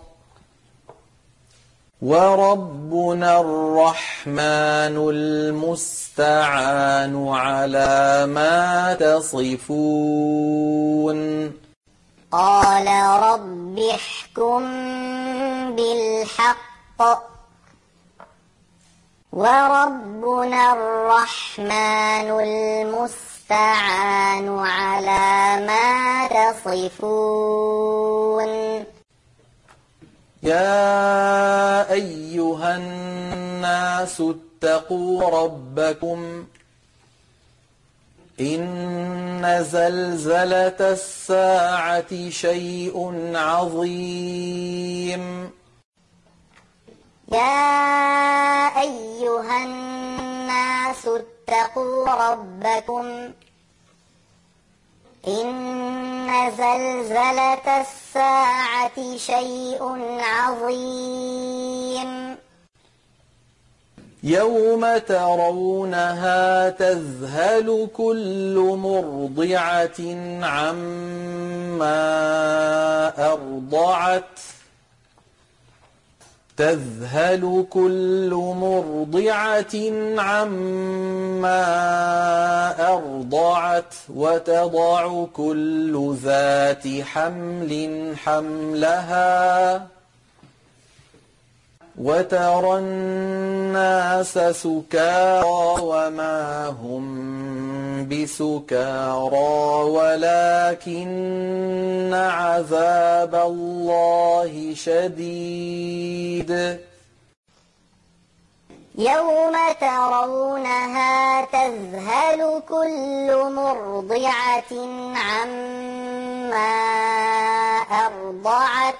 وربنا الرحمن المستعان على ما تصفون قال رب احكم بالحق وربنا الرحمن المستعان على ما تصفون يا أيها الناس اتقوا ربكم إن زلزلة الساعة شيء عظيم يا أيها الناس اتقوا ربكم إن زلزلة الساعة شيء عظيم يوم ترونها تذهل كل مرضعة عما أرضعت تذهل كل مرضعة عما أرضعت وتضع كل ذات حمل حملها وترى الناس سكارى وما هم بسكارى ولكن عذاب الله شديد يوم ترونها تذهل كل مرضعة عما أرضعت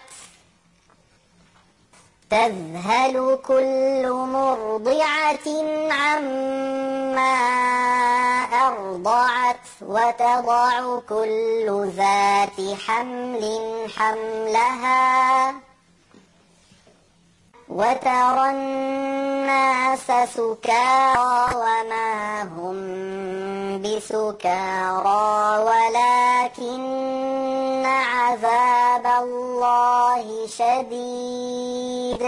تذهل كل مرضعة عما أرضعت وتضع كل ذات حمل حملها وترى الناس سكارى وما هم بسكارى ولكن عذاب الله شديد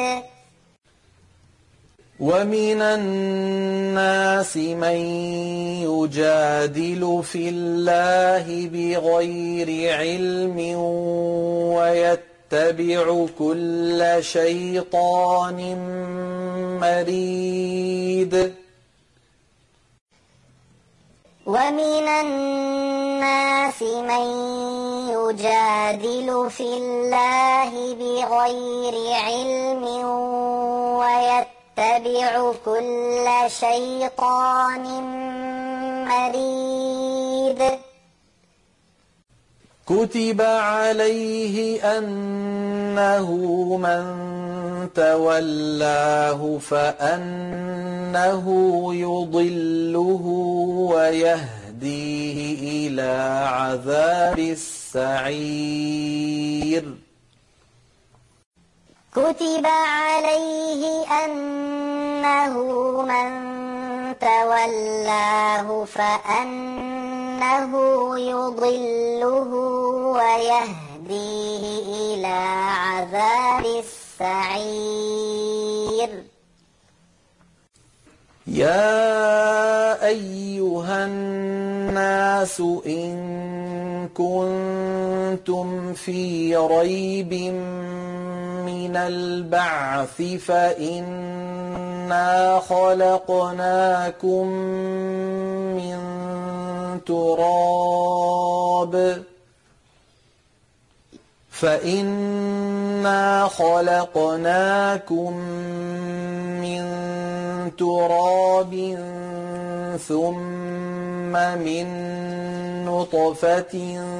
ومن الناس من يجادل في الله بغير علم ويتبع كل شيطان مريد ومن الناس من يجادل في الله بغير علم ويتبع كل شيطان مريد كتب عليه أنه من تولاه فأنه يضله ويهديه إلى عذاب السعير كتب عليه أنه من تولاه فأنه يضله ويهديه إلى عذاب السعير يا أيها الناس إن كنتم في ريب من البعث فإنا خلقناكم من تراب ثم من نطفة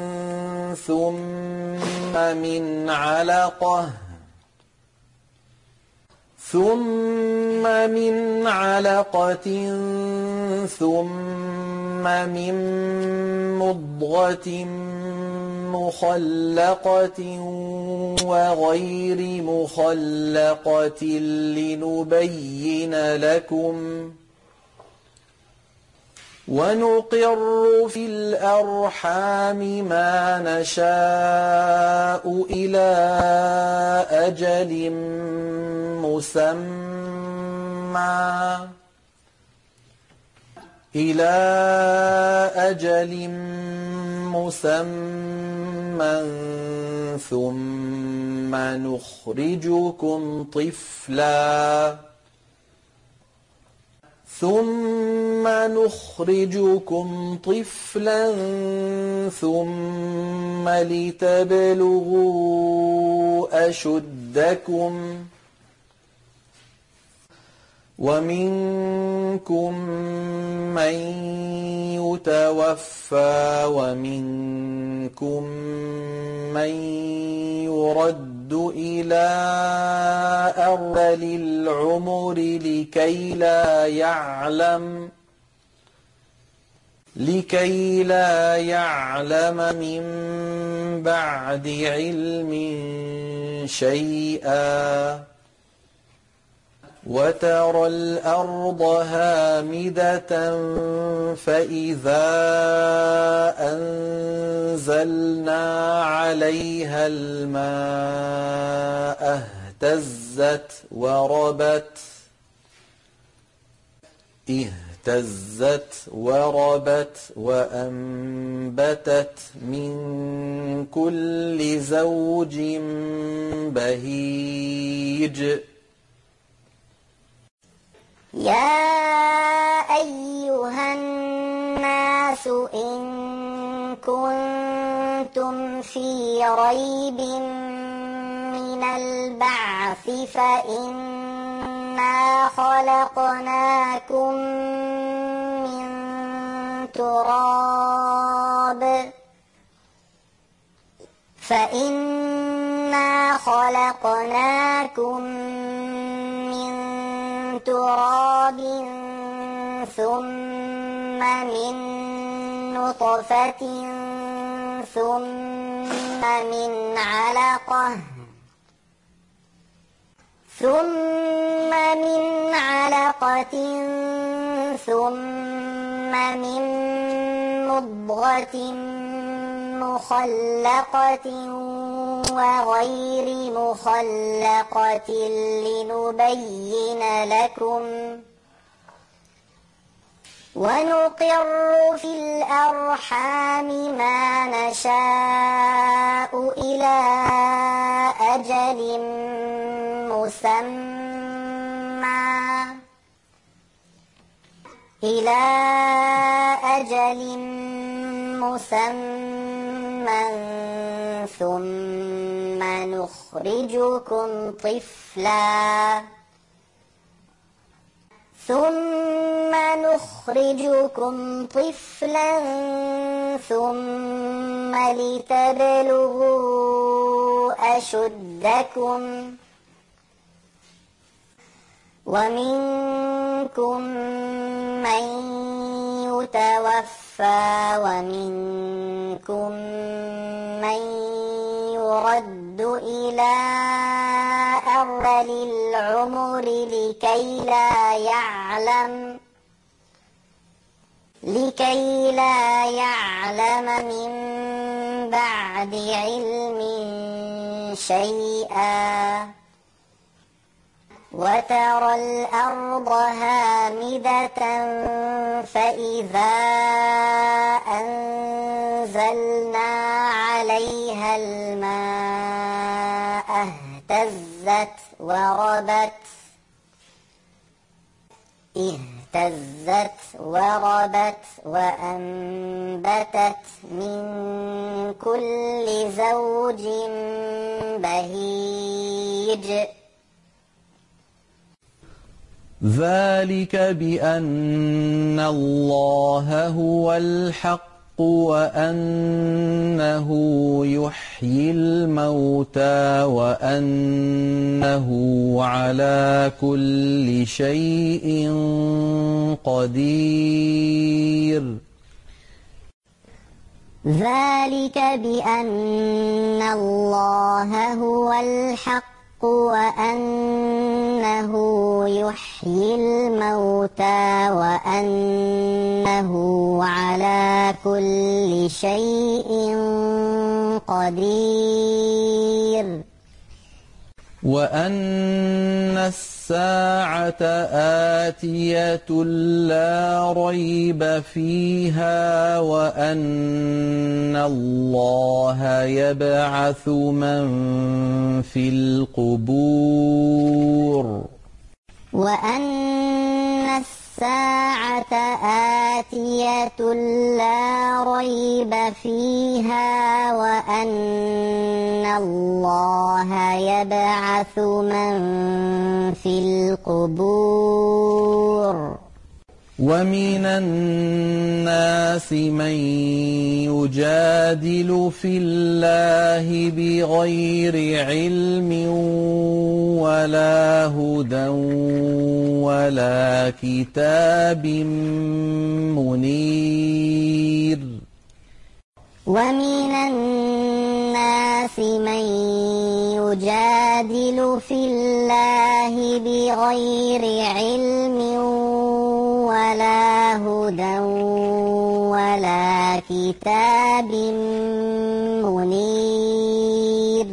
ثم من علقة ثم من مضغة مخلقة وغير مخلقة لنبين لكم ونقر في الأرحام ما نشاء إلى أجل مسمى ثم نخرجكم طفلا ثم لتبلغوا أشدكم ومنكم من يتوفى ومنكم من يرد إلى أرذل العمر لكي لا يعلم من بعد علم شيئا وترى الأرض هامدة فإذا أنزلنا عليها الماء اهتزت وربت وأنبتت من كل زوج بهيج يا أيها الناس إن كنتم في ريب من البعث فإنا خلقناكم من تراب ثم من نطفة ثم من علقة ثم من مضغة مخلقة وغير مخلقة لنبين لكم ونقر في الأرحام ما نشاء إلى أجل مسمى إلى أجل مسمى ثم نخرجكم طفلا ثم لتبلغوا أشدكم ومنكم من يتوفى ومنكم من يرد إلى أرذل العمر لكي لا يعلم من بعد علم شيئا وترى الأرض هامدة فإذا أنزلنا عليها الماء اهتزت وربت وأنبتت من كل زوج بهيج ذلك بأن الله هو الحق وأنه يحيي الموتى وأنه على كل شيء قدير ذلك بأن الله هو الحق وأنه يحيي الموتى وأنه على كل شيء قدير وأن الساعة آتية لا ريب فيها وأن الله يبعث من في القبور وأن الساعة آتية لا ريب فيها وأن الله يبعث من في القبور ومن الناس من يجادل في الله بغير علم ولا هدى ولا كتاب منير ومن الناس من يجادل في الله بغير علم ولا هدى ولا كتاب منير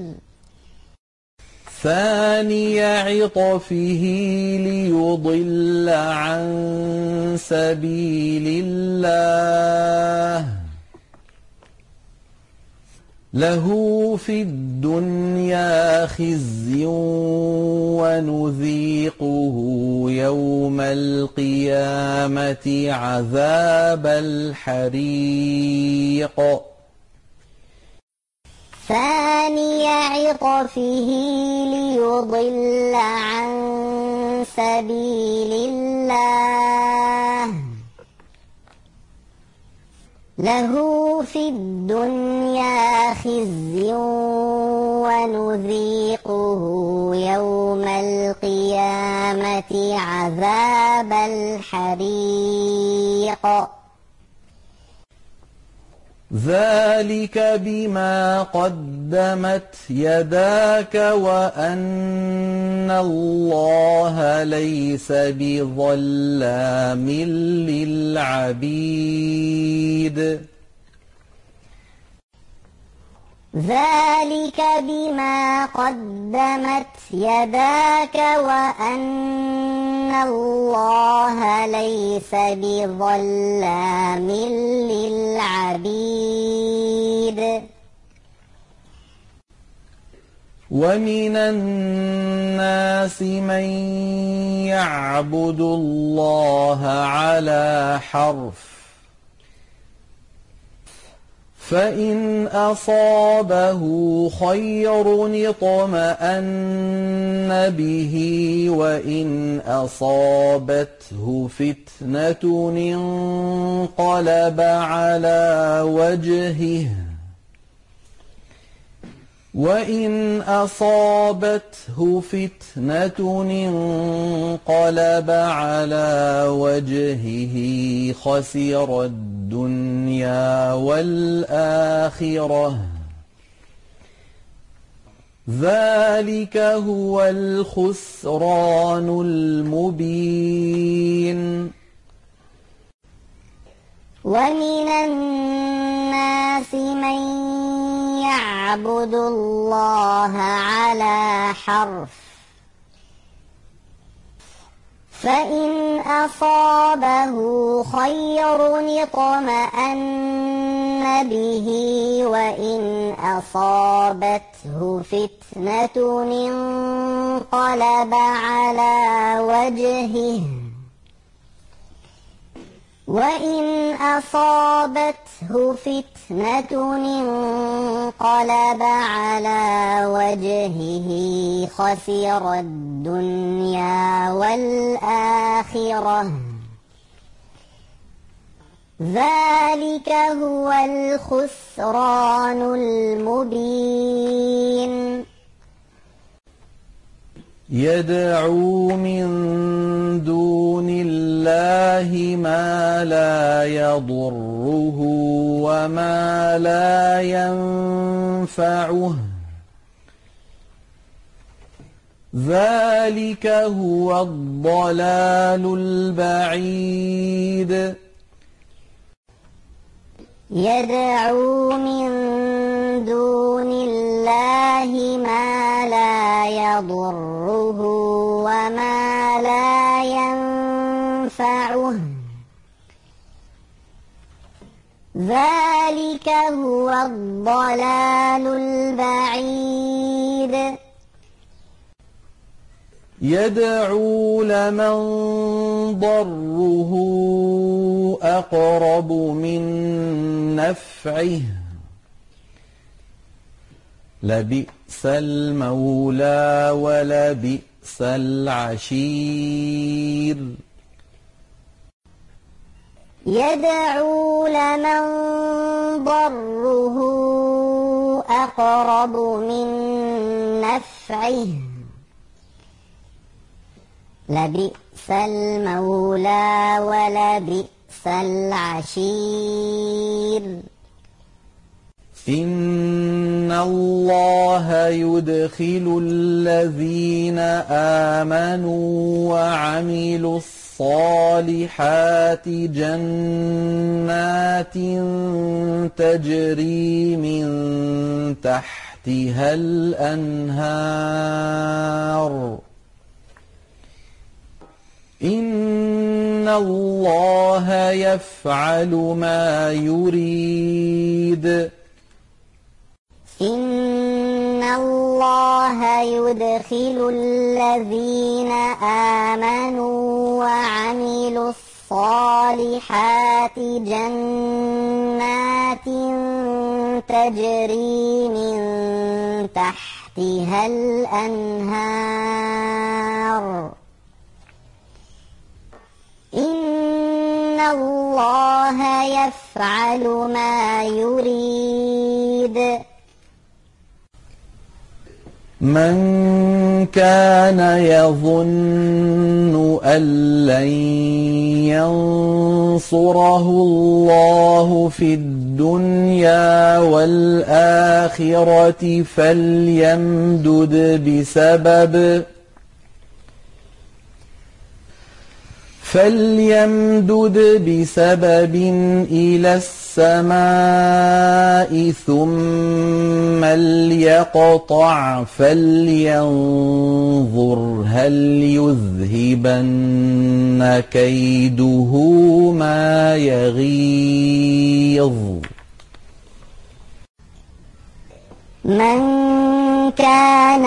ثاني عطفه ليضل عن سبيل الله له في الدنيا خزي ونذيقه يوم القيامة عذاب الحريق ثاني عطفه ليضل عن سبيل الله له في الدنيا خزي ونذيقه يوم القيامة عذاب الحريق ذلك بما قدمت يداك وأن الله ليس بظلام للعبيد ذلك بما قدمت يداك وأن الله ليس بظلام للعبيد ومن الناس من يعبد الله على حرف فإن أصابه خير اطمأن به وإن أصابته فتنة انقلب على وجهه وإن أصابته فتنة انقلب على وجهه خسر الدنيا والآخرة ذلك هو الخسران المبين. ومن الناس من يعبد الله على حرف فإن أصابه خير اطمأن به وإن أصابته فتنة انقلب على وجهه وإن أصابته فتنة انقلب على وجهه خسر الدنيا والآخرة ذلك هو الخسران المبين. يدعو من دون الله ما لا يضره وما لا ينفعه ذلك هو الضلال البعيد. يدعو من دون الله ما لا يضره وما لا ينفعه ذلك هو الضلال البعيد. يدعو لمن ضره أقرب من نفعه لبئس المولى ولبئس العشير. يدعو لمن ضره أقرب من نفعه لبئس المولى ولبئس العشير. إن الله يدخل الذين آمنوا وعملوا الصالحات جنات تجري من تحتها الأنهار إن الله يفعل ما يريد. إن الله يدخل الذين آمنوا وعملوا الصالحات جنات تجري من تحتها الأنهار إن الله يفعل ما يريد. من كان يظن أن لن ينصره الله في الدنيا والآخرة فليمدد بسبب إلى السماء ثم ليقطع فلينظر هل يذهبن كيده ما يغيظ. من كان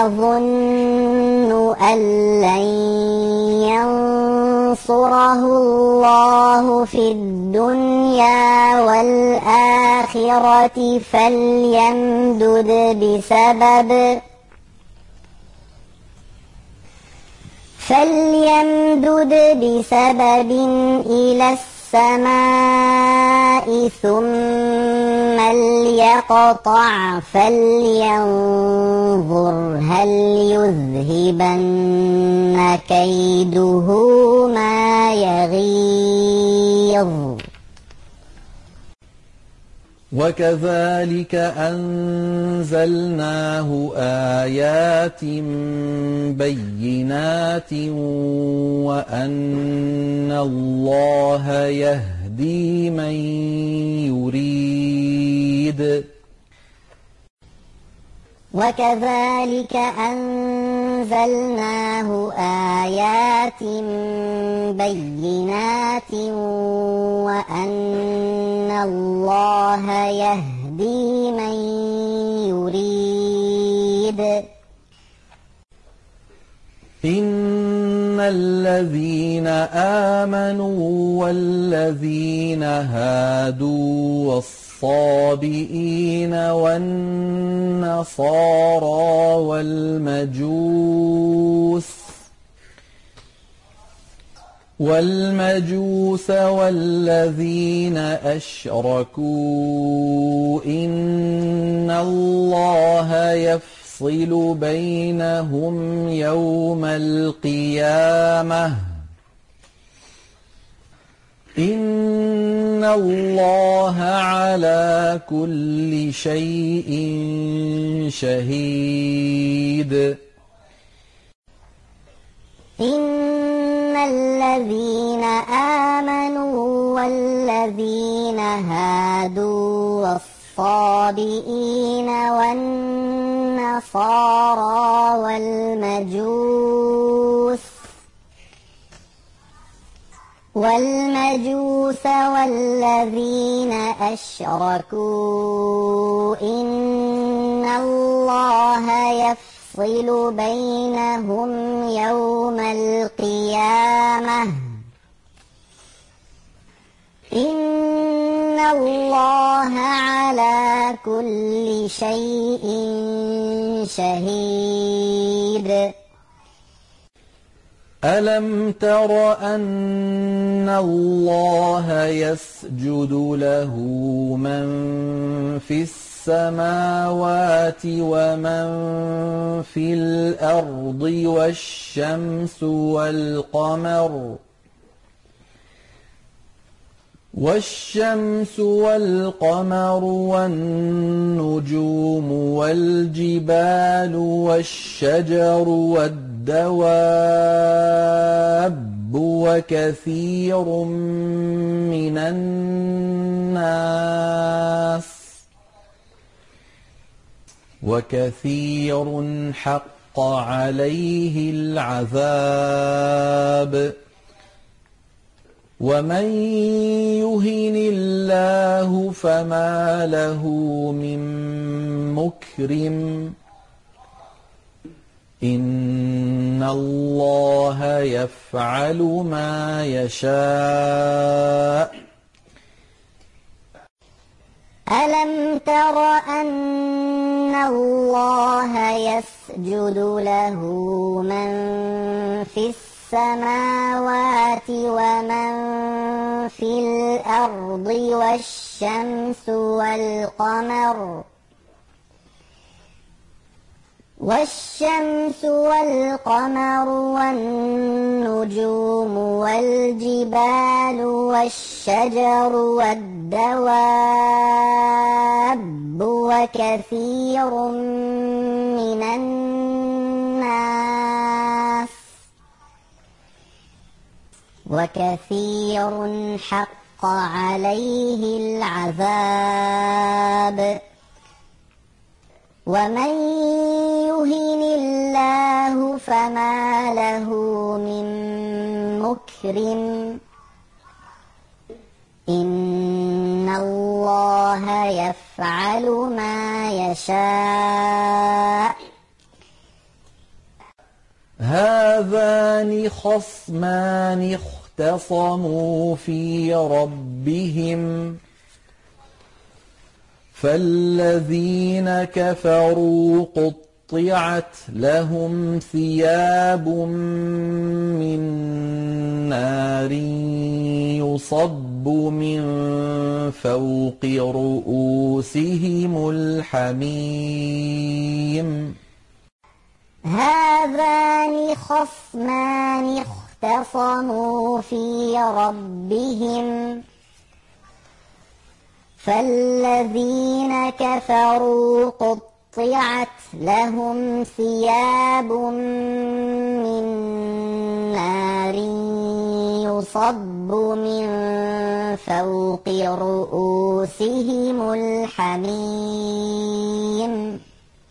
يظن أن لن ينصره الله في الدنيا والآخرة فليمدد بسبب إلى السماء ثم ليقطع فلينظر هل يذهبن كيده ما يغيظ. وكذلك أنزلناه آيات بينات وأن الله يهدي من يريد. وكذلك أنزلناه آيات بينات وأن الله يهدي من يريد. إن الذين آمنوا والذين هادوا والصابئين والنصارى والمجوس والذين أشركوا إن الله يفصل بينهم يوم القيامة إن الله على كل شيء شهيد. إن الذين آمنوا والذين هادوا والصابئين والنصارى والمجوس والذين أشركوا إن الله يفصل بينهم يوم القيامة إن الله على كل شيء شهيد. ألم تر أن الله يسجد له من في السماوات ومن في الأرض والشمس والقمر والنجوم والجبال والشجر والدواب وكثير من الناس وكثير حق عليه العذاب ومن يهن الله فما له من مكرم إن الله يفعل ما يشاء. ألم تر أن الله يسجد له من في السماوات ومن في الأرض والشمس والقمر والنجوم والجبال والشجر والدواب وكثير من الناس وكثير حق عليه العذاب ومن يهن الله فما له من مكرم إن الله يفعل يفعل ما يشاء هذان خصمان اختصموا في ربهم فالذين كفروا قطعت لهم ثياب من نار يصب من فوق رؤوسهم الحميم هذان خصمان اختصموا في ربهم فالذين كفروا قطعت لهم ثياب من نار يصب من فوق رؤوسهم الحميم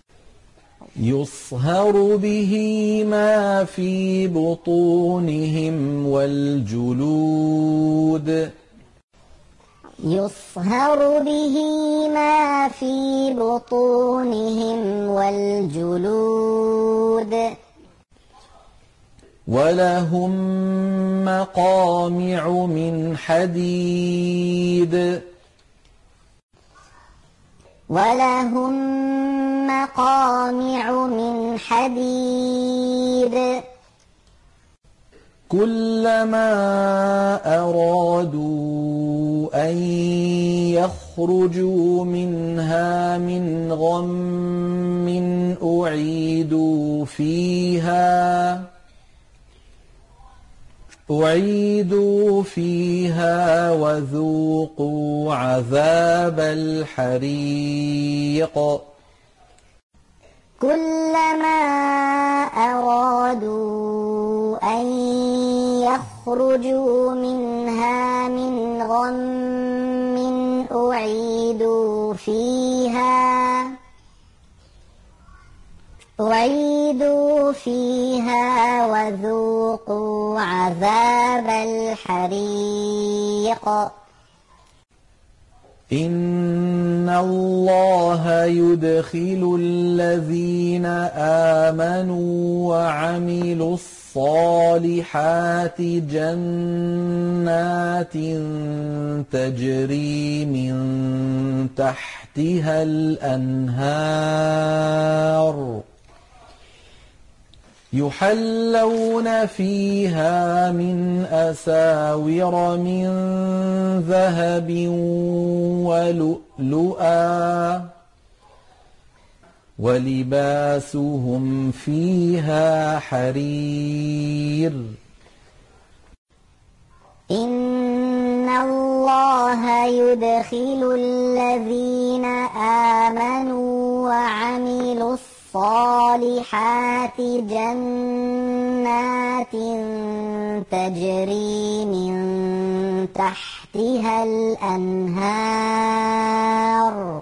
يصهر به ما في بطونهم والجلود يصهر به ما في بطونهم والجلود ولهم مقامع من حديد ولهم مقامع من حديد كلما أرادوا أن يخرجوا منها من غم أعيدوا فيها وذوقوا عذاب الحريق كلما أرادوا أن يخرجوا منها من غم أعيدوا فيها وذوقوا عذاب الحريق إن الله يدخل الذين آمنوا وعملوا الصالحات جنات تجري من تحتها الأنهار يحلون فيها من أساور من ذهب ولؤلؤا ولباسهم فيها حرير إن الله يدخل الذين آمنوا وعملوا الصالحات جنات تجري من تحتها الأنهار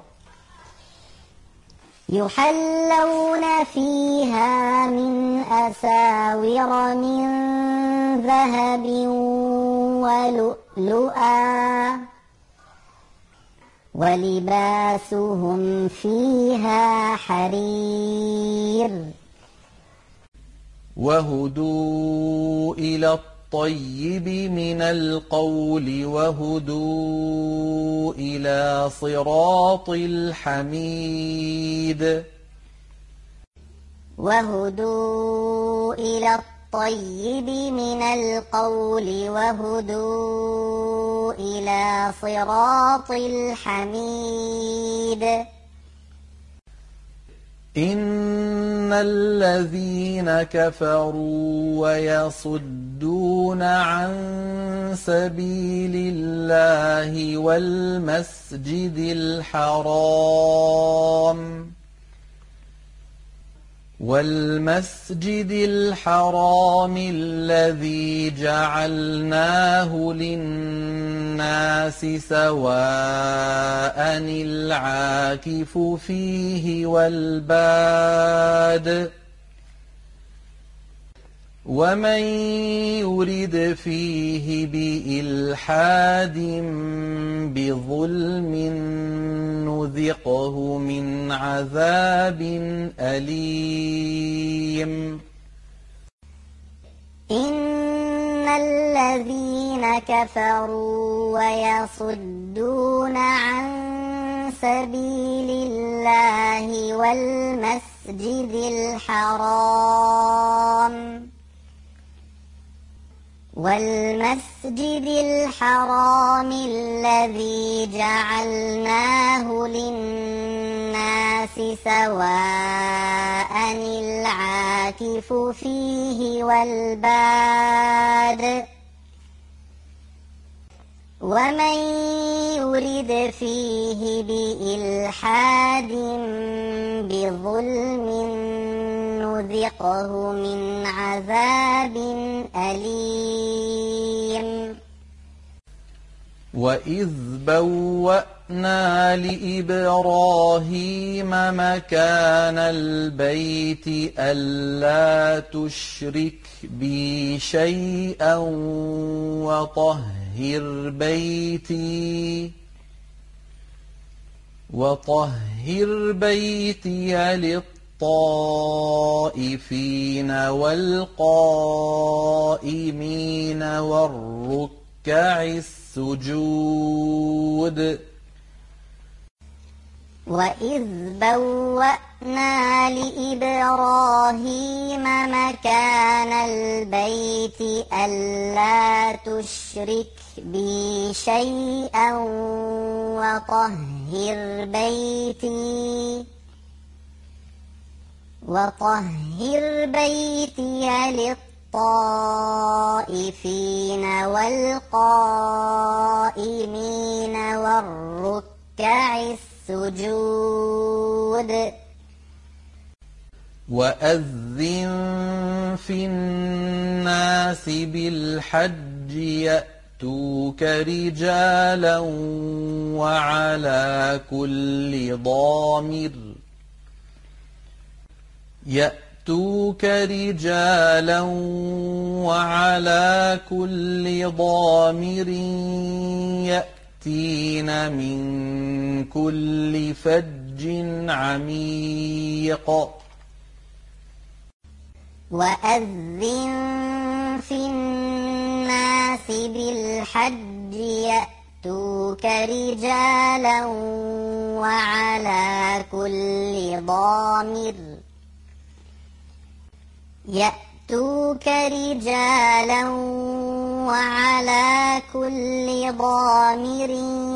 يحلون فيها من أساور من ذهب ولؤلؤا ولباسهم فيها حرير وهدوا إلى الطيب من القول وهدوا إلى صراط الحميد وهدوا إلى الطيب من القول وهدوا إلى صراط الحميد إن الذين كفروا ويصدون عن سبيل الله والمسجد الحرام الذي جعلناه للناس سواء العاكف فيه والباد ومن يرد فيه بإلحاد بظلم نذقه من عذاب أليم إن الذين كفروا ويصدون عن سبيل الله والمسجد الحرام الذي جعلناه للناس سواء العاكف فيه والباد ومن يرد فيه بإلحاد بظلم نذقه من عذاب أليم وإذ بوأنا لإبراهيم مكان البيت ألا تشرك بي شيئا وطهر بيتي للطائفين والقائمين والركع السجود وإذ بوأنا لإبراهيم مكان البيت ألا تشرك بي شيئا وطهر بيتي للطائفين والقائمين والركع السجود وأذن في الناس بالحج يأتوك رجالا وعلى كل ضامر يأتين من كل فج عميق وأذن في الناس بالحج يأتوك رجالا وعلى كل ضامر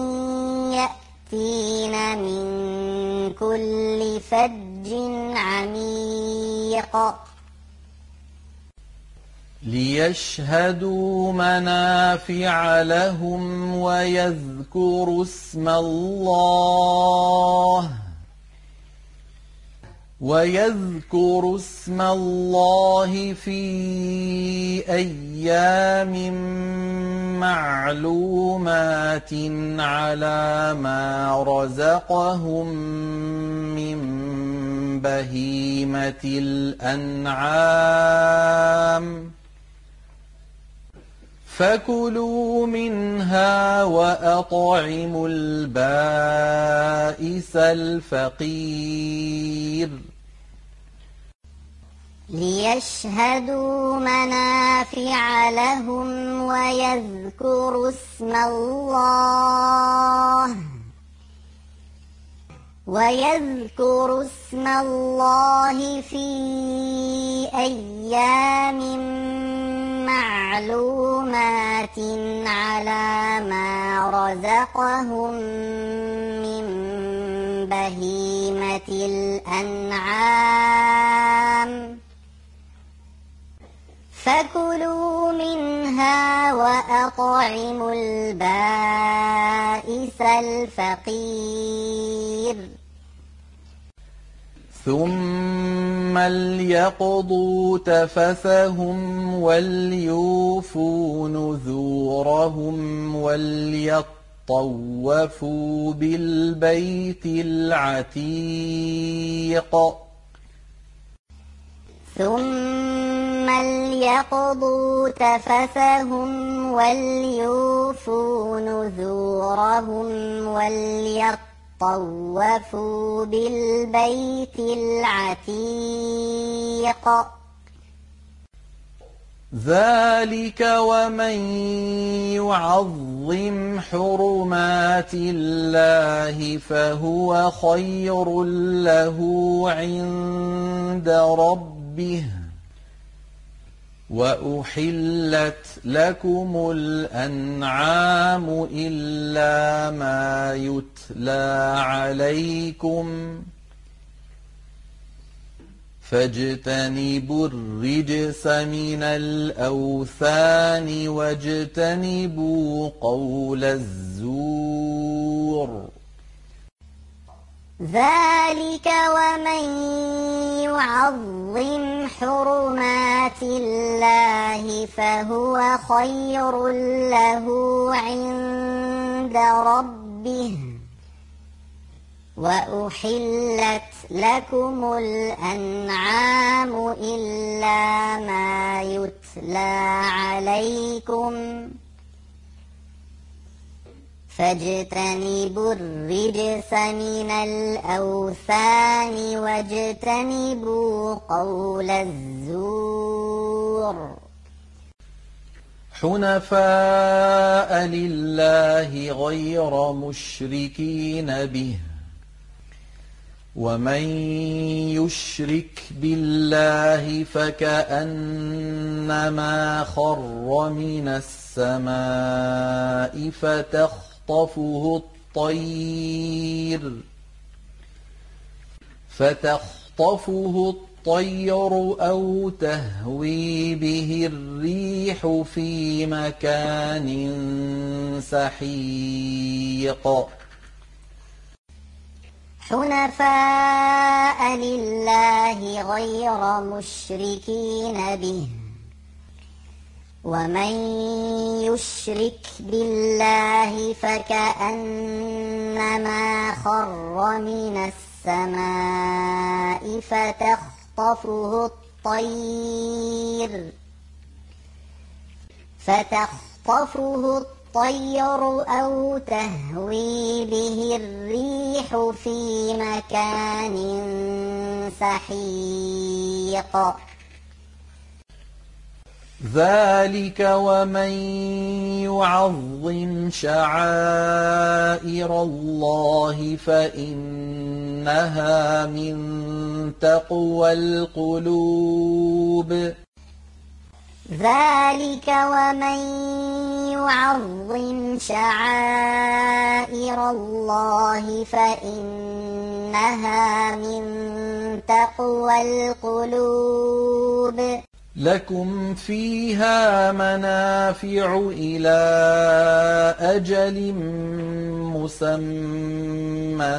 يأتين من كل فج عميق ليشهدوا منافع لهم ويذكروا اسم الله في أيام معلومات على ما رزقهم من بهيمة الأنعام فكلوا منها وأطعموا البائس الفقير ليشهدوا منافع لهم ويذكروا اسم الله في أيام معلومات على ما رزقهم من بهيمة الأنعام فكلوا منها وأطعموا البائس الفقير ثم ليقضوا تفثهم وليوفوا نذورهم وليطوفوا بالبيت العتيق ثم ليقضوا تفثهم وليوفوا نذورهم وليطوفوا بالبيت العتيق. ذلك ومن يعظم حرمات الله فهو خير له عند ربه. وأحلت لكم الأنعام إلا ما يتلى عليكم فاجتنبوا الرجس من الأوثان واجتنبوا قول الزور. ذلك ومن يعظم حرمات الله فهو خير له عند ربه. وأحلت لكم الأنعام إلا ما يتلى عليكم فاجتنبوا الرجس من الأوثان واجتنبوا قول الزور. حنفاء لله غير مشركين به ومن يشرك بالله فكأنما خر من السماء فتخطفه الطير أو تهوي به الريح في مكان سحيق. حنفاء لله غير مشركين به ومن يشرك بالله فكأنما خر من السماء فتخطفه الطير أو تهوي به الريح في مكان سحيق. ذلك ومن يعظم شعائر الله فإنها من تقوى القلوب. ذلك ومن يعظم شعائر الله فإنها من تقوى القلوب. لكم فيها منافع إلى أجل مسمى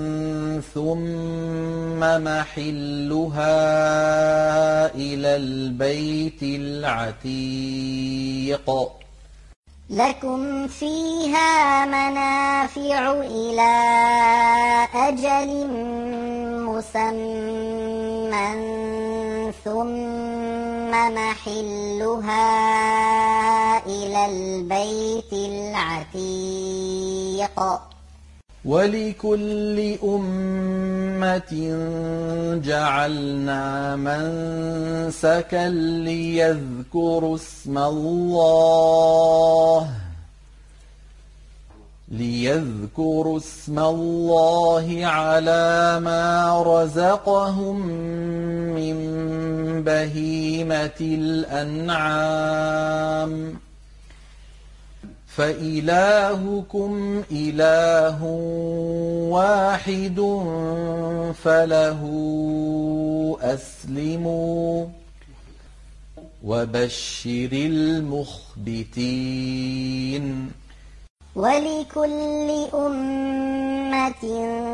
ثم محلها إلى البيت العتيق. لكم فيها منافع إلى أجل مسمى ثم محلها إلى البيت العتيق. ولكل أمة جعلنا منسكا ليذكروا اسم الله على ما رزقهم من بهيمة الأنعام فإلهكم إله واحد فله أسلموا وبشر المخبتين. ولكل أمة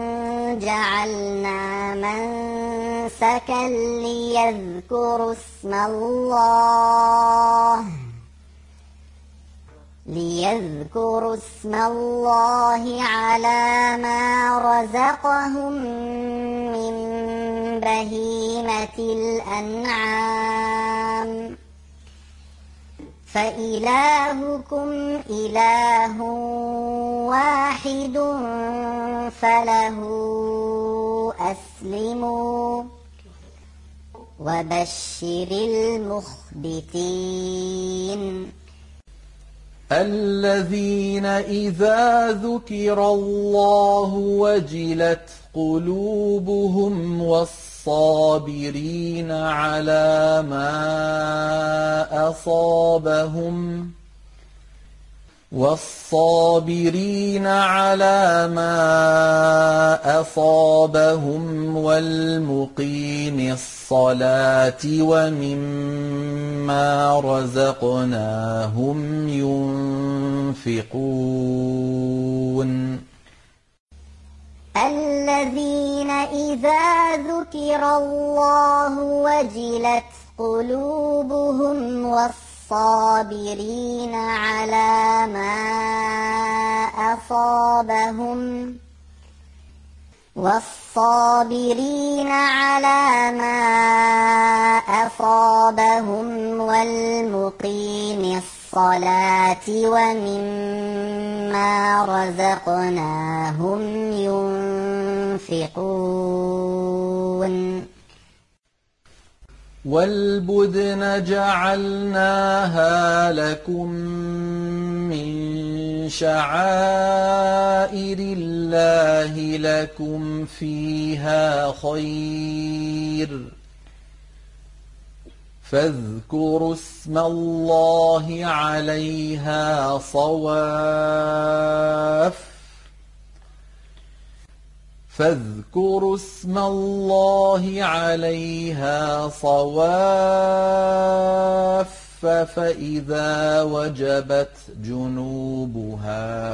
جعلنا منسكا ليذكروا اسم الله على ما رزقهم من بهيمة الأنعام فإلهكم إله واحد فله أسلموا وبشر المخبتين الذين إذا ذكر الله وجلت قلوبهم والصابرين على ما أصابهم والمقيم الصلاة ومما رزقناهم ينفقون الذين إذا ذكر الله وجلت قلوبهم والصابرين على ما أصابهم والمقيم الصلاة ومما رزقناهم ينفقون والبدن جعلناها لكم من شعائر الله لكم فيها خير فاذكروا اسم الله عليها صواف فإذا وجبت جنوبها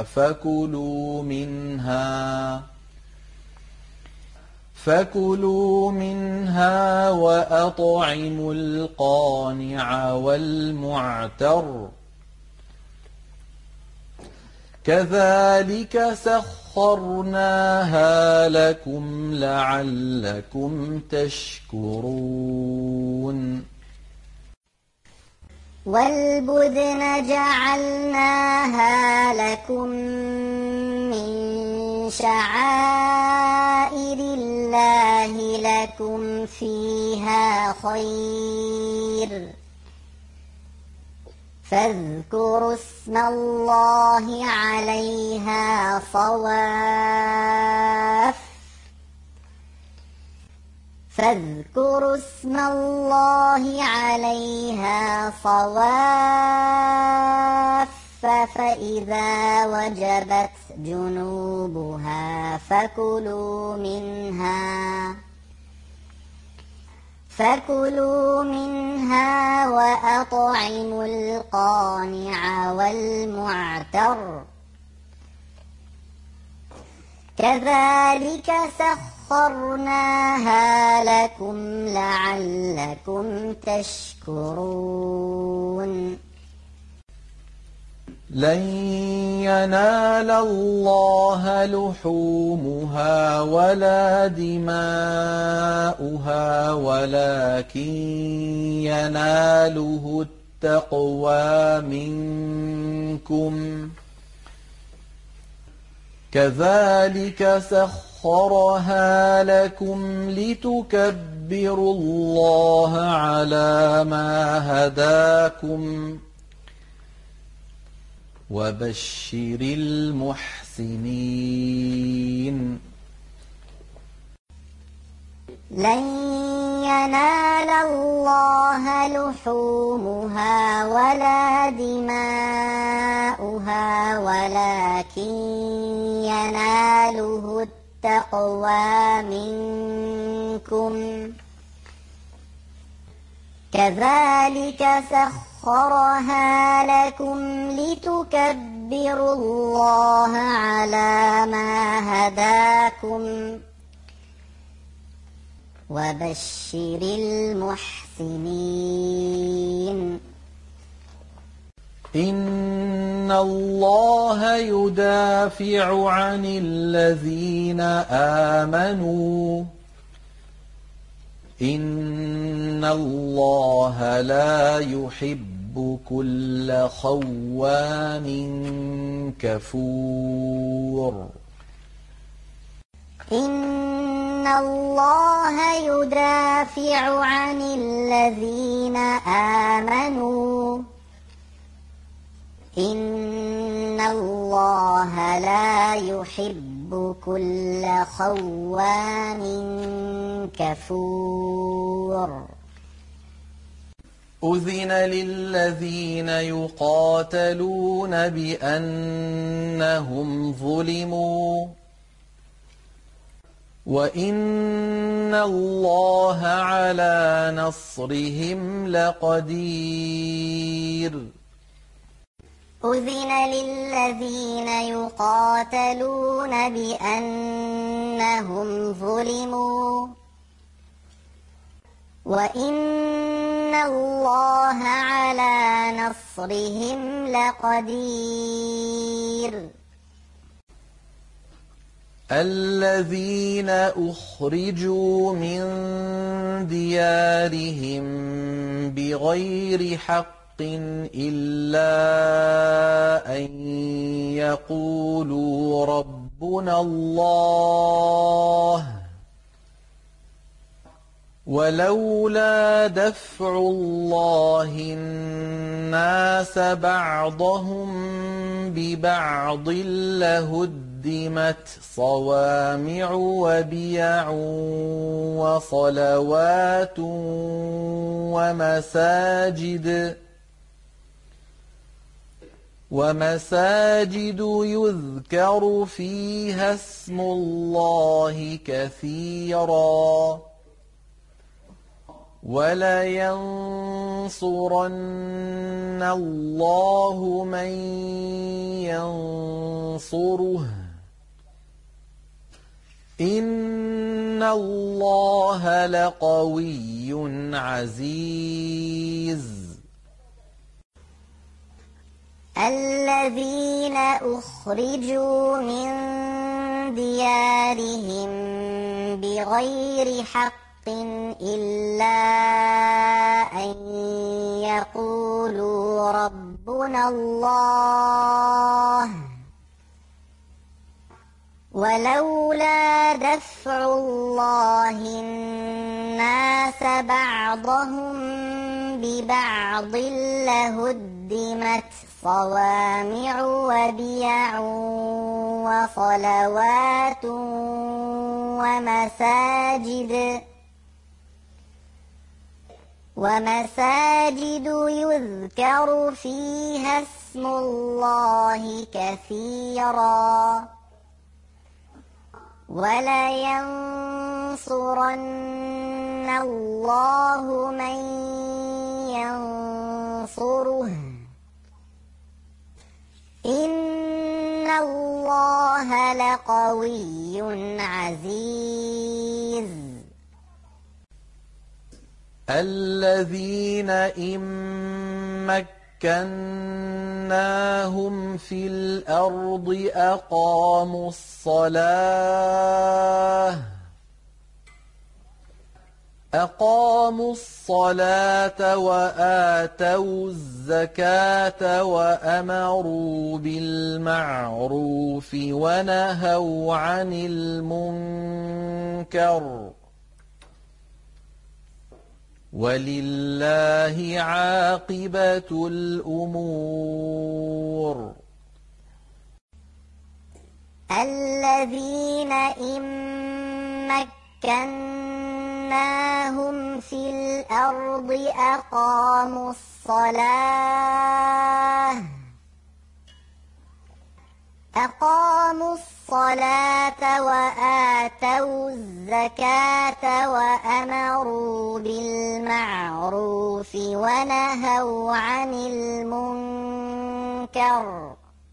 فكلوا منها وأطعموا القانع والمعتر كذلك سخرناها لكم لعلكم تشكرون والبدن جعلناها لكم من شعائر الله لكم فيها خير فاذكروا اسم الله عليها صواف فإذا وجبت جنوبها فكلوا منها وأطعموا القانع والمعتر كذلك سخرناها لكم لعلكم تشكرون لن ينال الله لحومها ولا دماؤها ولكن يناله التقوى منكم كذلك سخرها لكم لتكبروا الله على ما هداكم وبشر المحسنين لن ينال الله لحومها ولا دماؤها ولكن يناله التقوى منكم كذلك سخرها لكم لتكبروا الله على ما هداكم وبشر المحسنين إن الله يدافع عن الذين آمنوا إن الله لا يحب كل خوان كفور إن الله يدافع عن الذين آمنوا إن الله لا يحب كل خوان كفور أذن للذين يقاتلون بأنهم ظلموا وإن الله على نصرهم لقدير أذن للذين يقاتلون بأنهم ظلموا وإن الله على نصرهم لقدير الذين أخرجوا من ديارهم بغير حق إلا أن يقولوا ربنا الله ولولا دفع الله الناس بعضهم ببعض لهدمت صوامع وبيع وصلوات ومساجد يذكر فيها اسم الله كثيرا ولينصرن الله من ينصره إن الله لقوي عزيز الذين أخرجوا من ديارهم بغير حق إلا أن يقولوا ربنا الله ولولا دفع الله الناس بعضهم ببعض لهدمت صوامع وبيع وصلوات ومساجد يذكر فيها اسم الله كثيرا ولينصرن الله من ينصره إن الله لقوي عزيز الذين إن مكناهم في الأرض أقاموا الصلاة وآتوا الزكاة وأمروا بالمعروف ونهوا عن المنكر ولله عاقبة الأمور الذين إن مكناهم في الأرض أقاموا الصلاة وآتوا الزكاة وأمروا بالمعروف ونهوا عن المنكر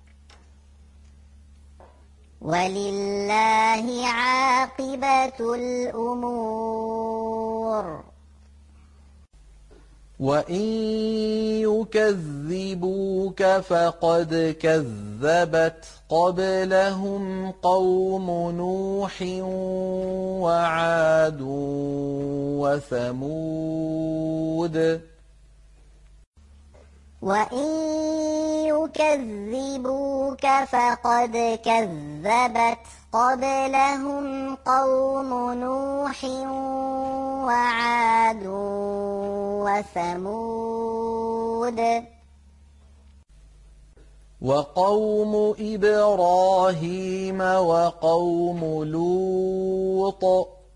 ولله عاقبة الأمور وَإِن يُكَذِّبُوكَ فَقَدْ كَذَّبَتْ قَبْلَهُمْ قَوْمُ نُوحٍ وَعَادٌ وَثَمُودُ وَإِن يُكَذِّبُوكَ فَقَدْ كَذَّبَتْ قَبْلَهُمْ قَوْمُ نُوحٍ وَعَادٌ وَثَمُودُ وَقَوْمُ إِبْرَاهِيمَ وَقَوْمُ لُوطٍ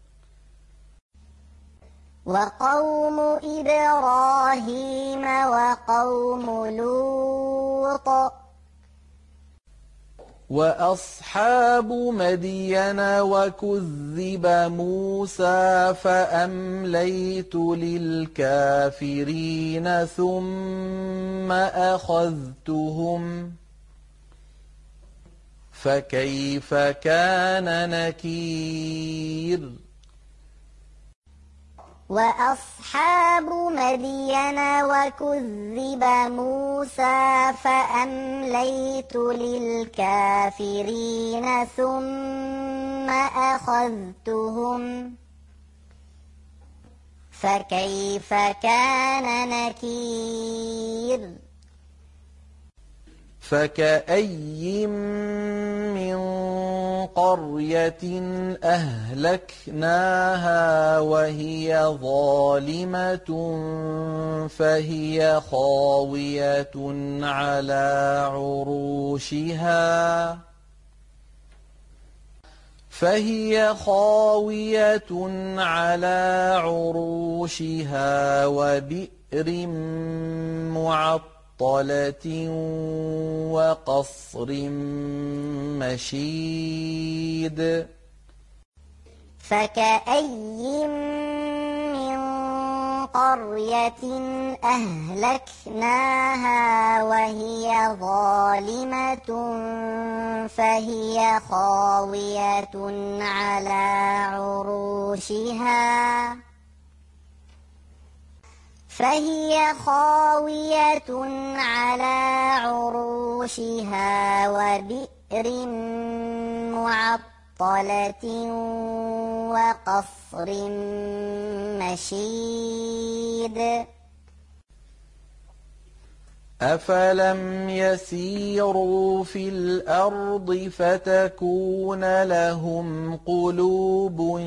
وَقَوْمُ إِبْرَاهِيمَ وَقَوْمُ لُوطٍ وَأَصْحَابُ مَدْيَنَ وَكُذِّبَ مُوسَىٰ فَأَمْلَيْتُ لِلْكَافِرِينَ ثُمَّ أَخَذْتُهُمْ فَكَيْفَ كَانَ نَكِيرِ وَأَصْحَابُ مَدْيَنَ وَكُذِّبَ مُوسَىٰ فَأَمْلَيْتُ لِلْكَافِرِينَ ثُمَّ أَخَذْتُهُمْ فَكَيْفَ كَانَ نَكِيرِ فَكَأَيٍّ مِّن قَرْيَةٍ أَهْلَكْنَاهَا وَهِيَ ظَالِمَةٌ فَهِيَ خَاوِيَةٌ عَلَىٰ عُرُوشِهَا وَبِئْرٍ مُّعَطَّلَةٍ وَقَصْرٍ مَّشِيدٍ فَكَأَيٍّ مِّن قَرْيَةٍ أَهْلَكْنَاهَا وَهِيَ ظَالِمَةٌ فَهِيَ خَاوِيَةٌ عَلَىٰ عُرُوشِهَا وَبِئْرٍ مُّعَطَّلَةٍ وَقَصْرٍ مَّشِيدٍ أَفَلَمْ يَسِيرُوا فِي الْأَرْضِ فَتَكُونَ لَهُمْ قُلُوبٌ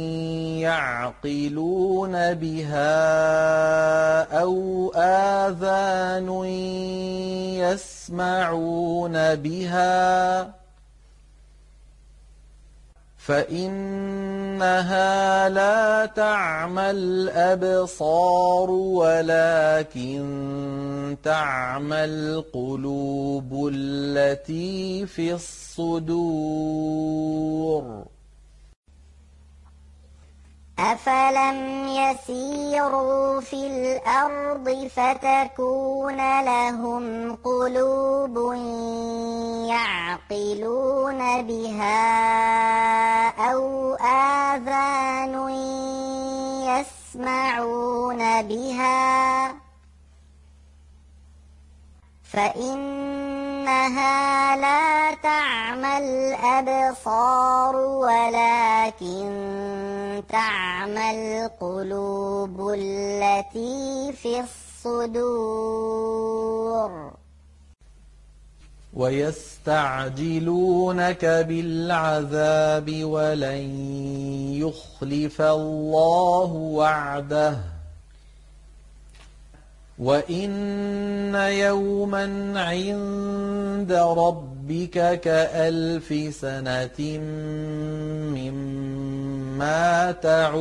يَعْقِلُونَ بِهَا أَوْ آذَانٌ يَسْمَعُونَ بِهَا فَإِنَّهَا لَا تَعْمَى الْأَبْصَارُ وَلَٰكِن تَعْمَى الْقُلُوبُ الَّتِي فِي الصُّدُورِ أَفَلَمْ يَسِيرُوا فِي الْأَرْضِ فَتَكُونَ لَهُمْ قُلُوبٌ يَعْقِلُونَ بِهَا أَوْ آذَانٌ يَسْمَعُونَ بِهَا فَإِنَّهَا لَا تَعْمَى الْأَبْصَارُ وَلَٰكِن تَعْمَى الْقُلُوبُ الَّتِي فِي الصُّدُورِ وَيَسْتَعْجِلُونَكَ بِالْعَذَابِ وَلَن يُخْلِفَ اللَّهُ وَعْدَهُ وَإِنَّ يَوْمًا عِندَ رَبِّكَ كَأَلْفِ سَنَةٍ مِّمَّا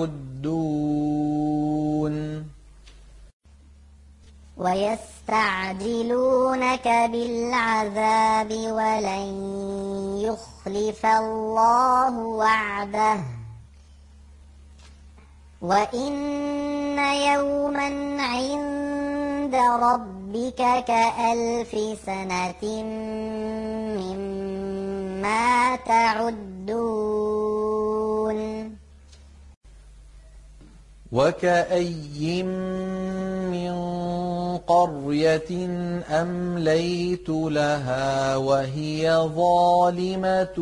تَعُدُّونَ وَيَسْتَعْجِلُونَكَ بِالْعَذَابِ وَلَن يُخْلِفَ اللَّهُ وَعْدَهُ وَإِنَّ يَوْمًا عِندَ رَبِّكَ كَأَلْفِ سَنَةٍ مِّمَّا تَعُدُّونَ وَكَأَيِّن من قرية أمليت لها وهي ظالمة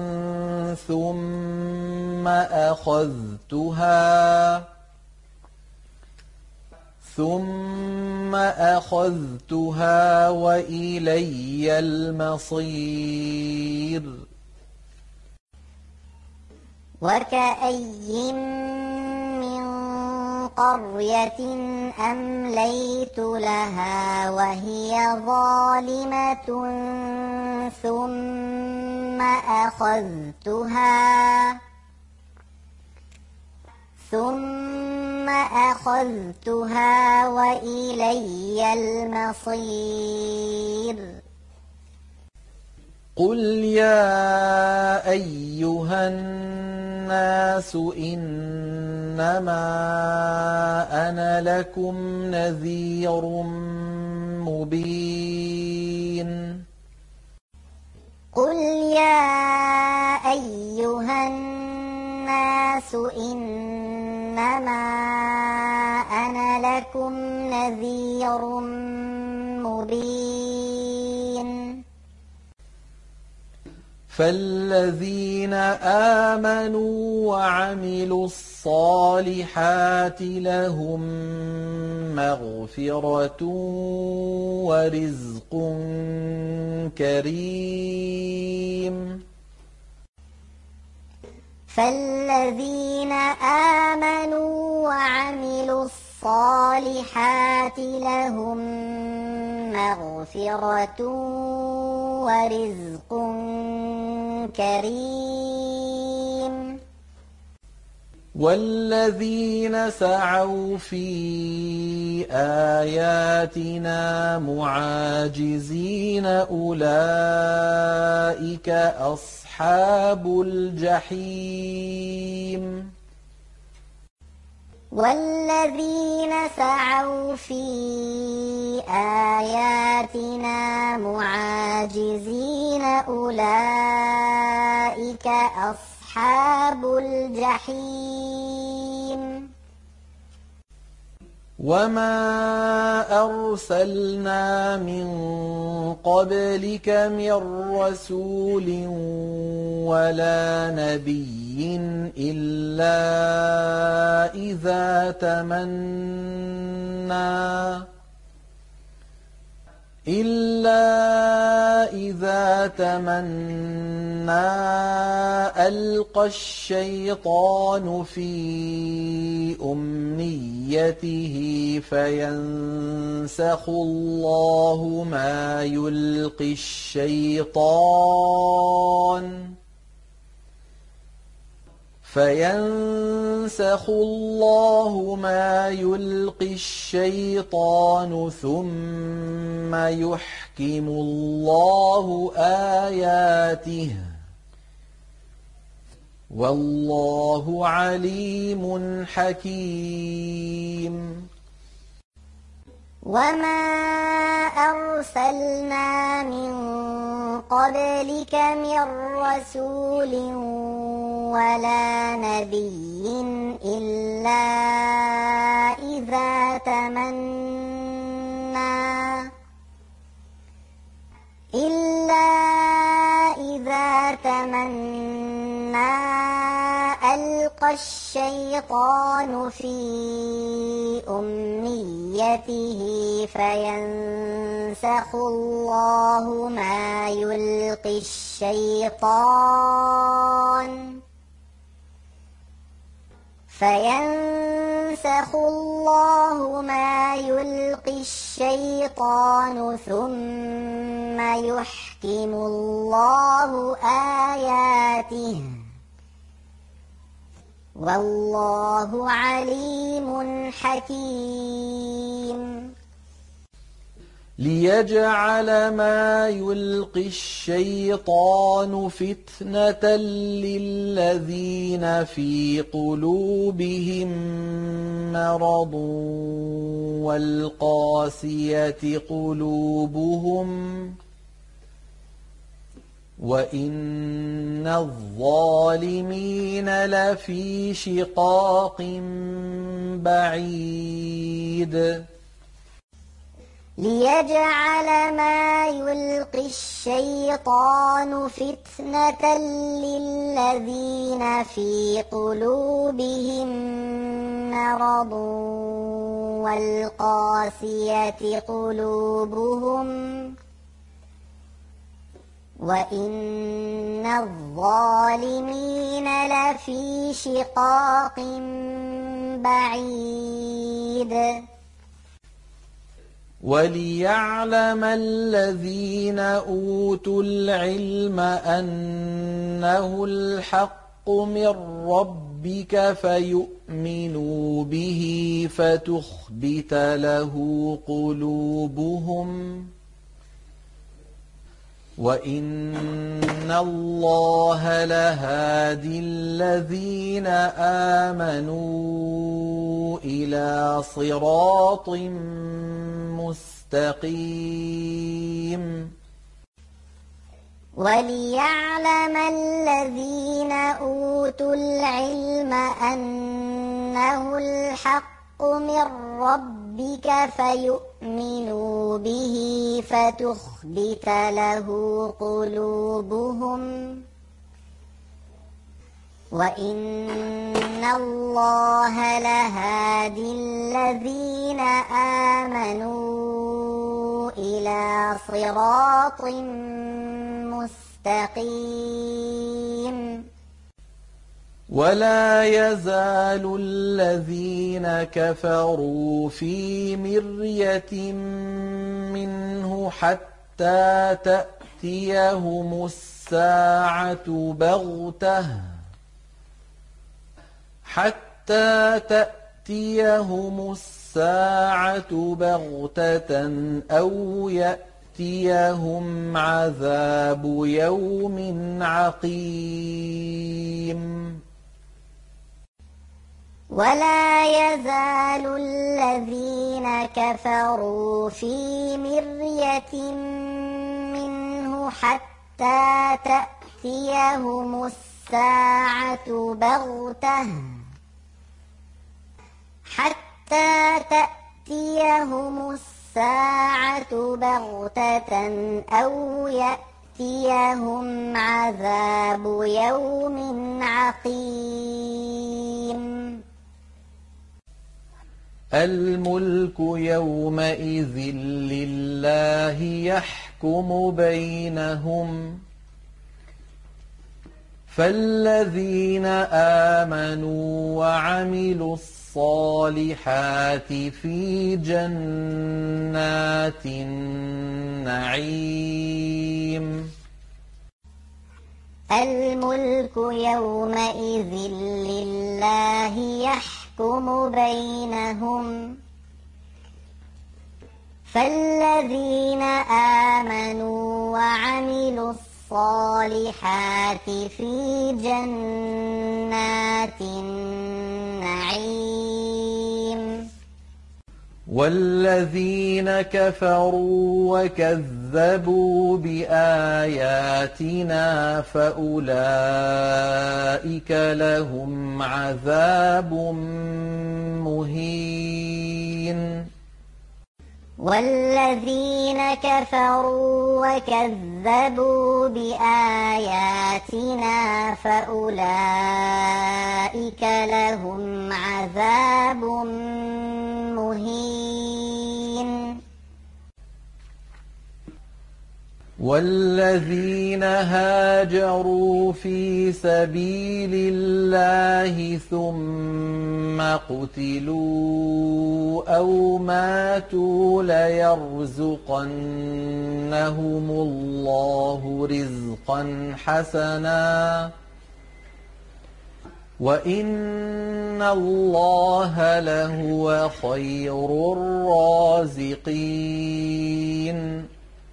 ثم أخذتها وإلي المصير. وكأي من قرية أمليت لها وهي ظالمة ثم أخذتها وإلي المصير. قل يا أيها الناس إنما أنا لكم نذير مبين. قل يا أيها الناس إنما أنا لكم نذير مبين. فالذين آمنوا وعملوا الصالحات لهم مغفرة ورزق كريم. فالذين آمنوا وعملوا الصالحات لهم مغفرة ورزق كريم. والذين سعوا في آياتنا معاجزين أولئك أصحاب الجحيم. والذين سعوا في آياتنا معاجزين أولئك أصحاب الجحيم. وما أرسلنا من قبلك من رسول ولا نبي إلا إذا تمنى ألقى الشيطان في أمنيته فينسخ الله ما يلقي الشيطان ثم يحكم الله آياته والله عليم حكيم. وما أرسلنا من قبلك من رسول ولا نبي إلا إذا تمنى ألقى الشيطان في أمنيته فينسخ الله ما يلقي الشيطان ثم يحكم الله آياته والله عليم حكيم. ليجعل ما يلقي الشيطان فتنة للذين في قلوبهم مرض والقاسية قلوبهم وإن الظالمين لفي شقاق بعيد. ليجعل ما يلقي الشيطان فتنة للذين في قلوبهم مرض والقاسية قلوبهم وإن الظالمين لفي شقاق بعيد وليعلم الذين أوتوا العلم أنه الحق من ربك فيؤمنوا به فتخبت له قلوبهم وإن الله لهادي الذين آمنوا إلى صراط مستقيم وليعلم الذين أوتوا العلم أنه الحق من ربك فيؤمنوا به فتخبت له قلوبهم وإن الله لهادي الذين آمنوا إلى صراط مستقيم ولا يزال الذين كفروا في مرية منه حتى تأتيهم الساعة بغتة أو يأتيهم عذاب يوم عقيم ولا يزال الذين كفروا في مرية منه حتى تأتيهم الساعة بغتة أو يأتيهم عذاب يوم عقيم الملك يومئذ لله يحكم بينهم فالذين آمنوا وعملوا الصالحات في جنات النعيم الملك يومئذ لله يحكم بينهم فالذين آمنوا وعملوا الصالحات في جنات النعيم والذين كفروا وكذبوا بآياتنا فأولئك لهم عذاب مهين والذين كفروا وكذبوا بآياتنا فأولئك لهم عذاب مهين والذين هاجروا في سبيل الله ثم قتلوا أو ماتوا ليرزقنهم الله رزقا حسنا وإن الله لهو خير الرازقين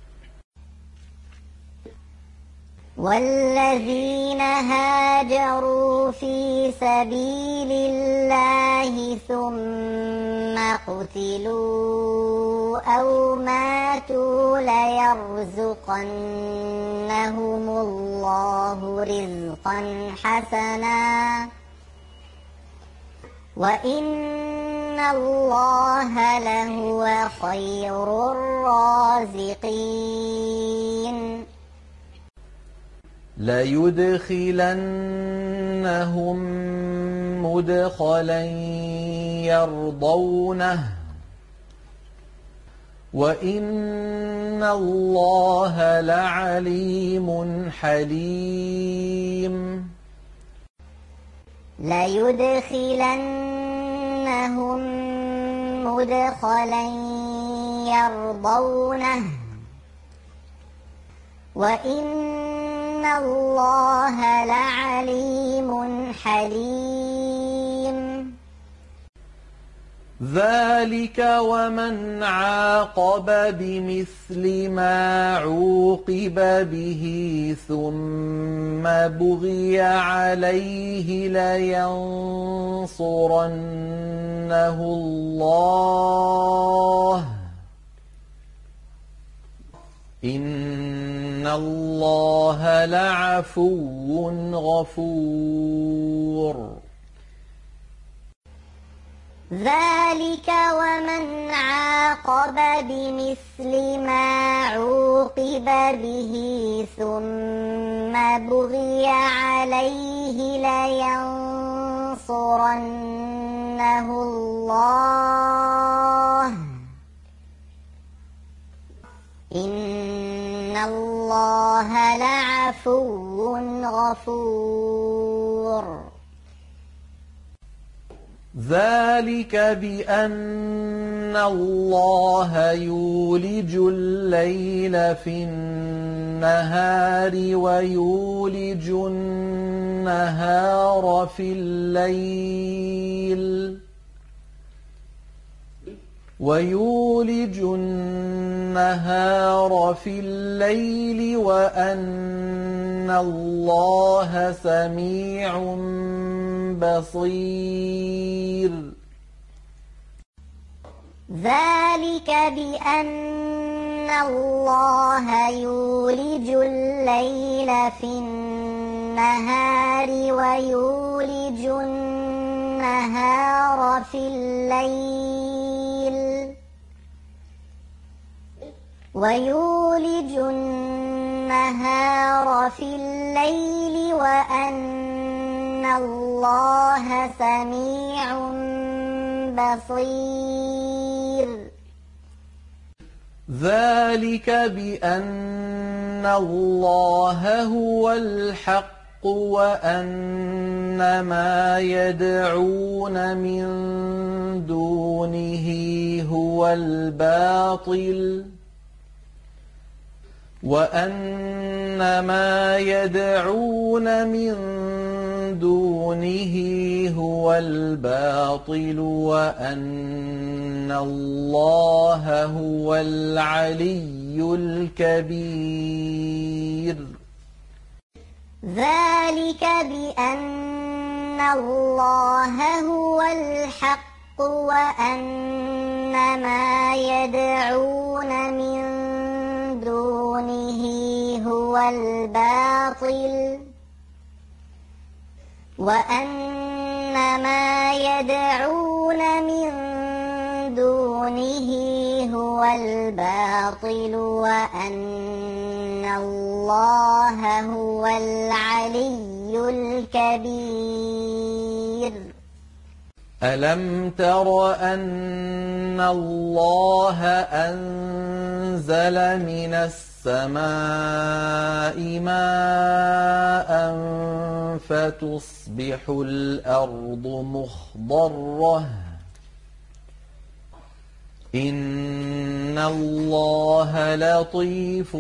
والذين هاجروا في سبيل الله ثم قتلوا أو ماتوا ليرزقنهم الله رزقا حسنا وإن الله لهو خير الرازقين ليدخلنهم مدخلا يرضونه وإن الله لعليم حليم ليدخلنهم مدخلا يرضونه وإن الله لعليم حليم ذلك ومن عاقب بمثل ما عوقب به ثم بغي عليه لينصرنه الله إن الله لعفو غفور ذلك ومن عاقب بمثل ما عوقب به ثم بغي عليه لينصرنه الله إن الله لعفو غفور ذلك بأن الله يولج الليل في النهار ويولج النهار في الليل وأن الله سميع بصير ذلك بأن الله يولج الليل في النهار ويولج النهار في الليل وأن الله سميع بصير ذلك بأن الله هو الحق وأن ما يدعون من دونه هو الباطل وأن ما يدعون من دونه هو الباطل وأن الله هو العلي الكبير ذلك بأن الله هو الحق وأن ما يدعون من دونه هو الباطل وأن ما يدعون من دونه هو الباطل وأن الله هو العلي الكبير ألم تر أن الله أنزل من السماء ماء فتصبح الأرض مخضرة إن الله لطيف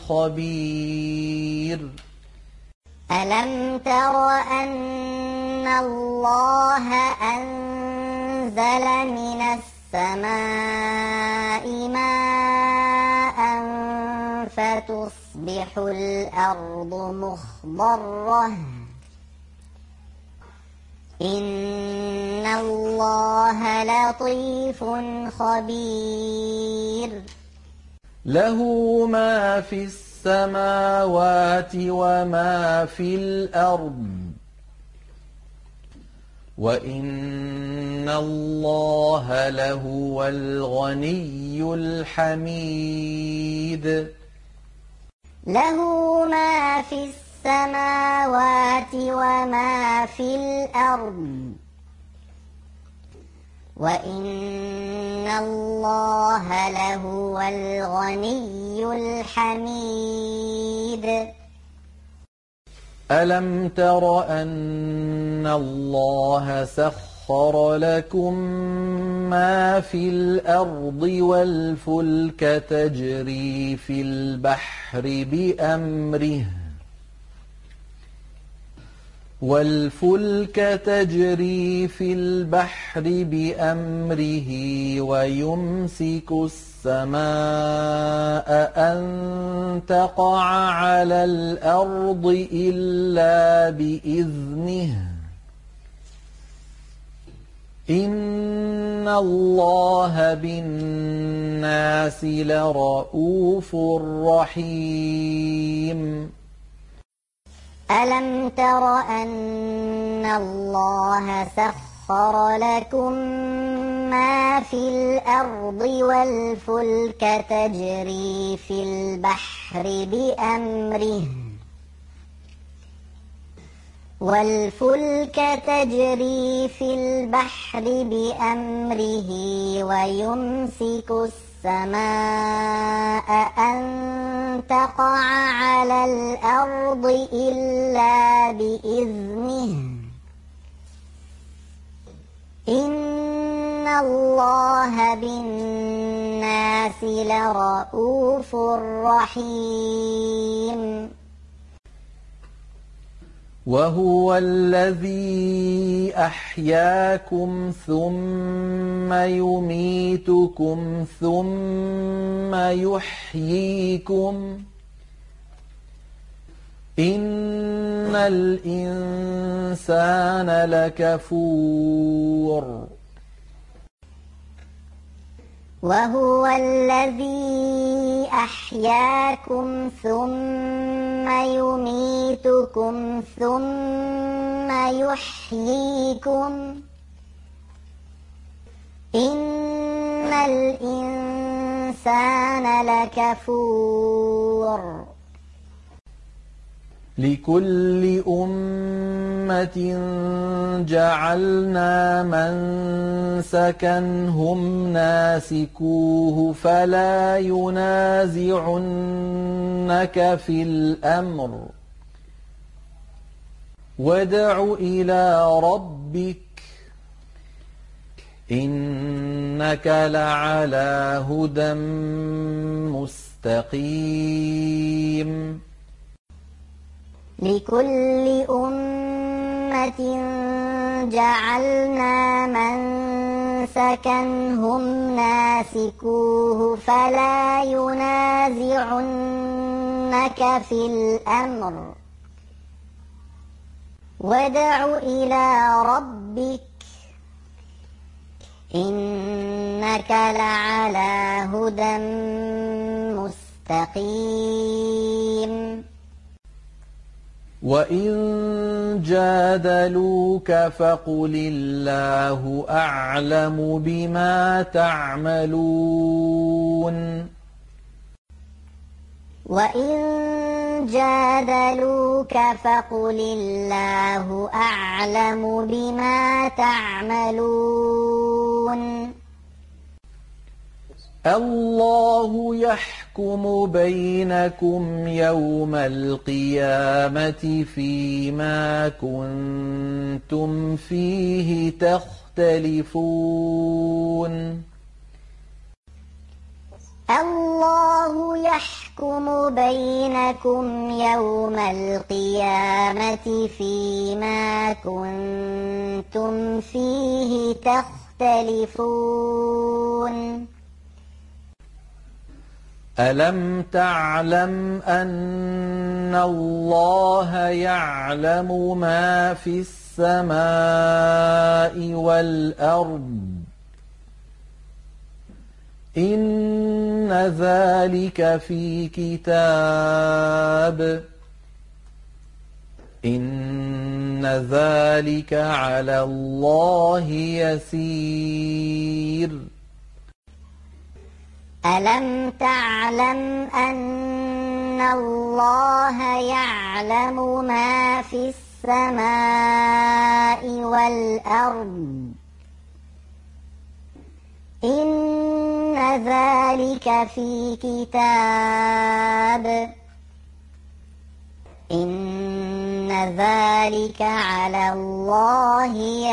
خبير ألم تر أن الله أنزل من السماء ماء فتصبح الأرض مخضرة إن الله لطيف خبير له ما في السماوات وما في الأرض وإن الله لهو الغني الحميد له ما في السماوات وما في الأرض وإن الله لهو الغني الحميد ألم تر أن الله سخر لكم ما في الأرض والفلك تجري في البحر بأمره ويمسك السماء أن تقع على الأرض إلا بإذنه إن الله بالناس لرءوف رحيم ألم تر أن الله سخر لكم ما في الأرض والفلك تجري في البحر بأمره ويمسك السماء أن تقع على الأرض إلا بإذنه إن الله بالناس لرءوف رحيم وهو الذي أحياكم ثم يميتكم ثم يحييكم إن الإنسان لكفور وهو الذي أحياكم ثم يميتكم ثم يحييكم إن الإنسان لكفور لكل أمة جعلنا منسكا هم ناسكوه فلا ينازعنك في الأمر وادع إلى ربك إنك لعلى هدى مستقيم لكل أمة جعلنا منسكا هم ناسكوه فلا ينازعنك في الأمر وادع إلى ربك إنك لعلى هدى مستقيم وإن جادلوك فقل الله أعلم بما تعملون وإن جادلوك فقل الله أعلم بما تعملون الله يحكم بينكم يوم القيامة فيما كنتم فيه تختلفون الله يحكم بينكم يوم القيامة فيما كنتم فيه تختلفون ألم تعلم أن الله يعلم ما في السماء والأرض إن ذلك في كتاب إن ذلك على الله يسير ألم تعلم أن الله يعلم ما في السماء والأرض إن ذلك في كتاب إن ذلك على الله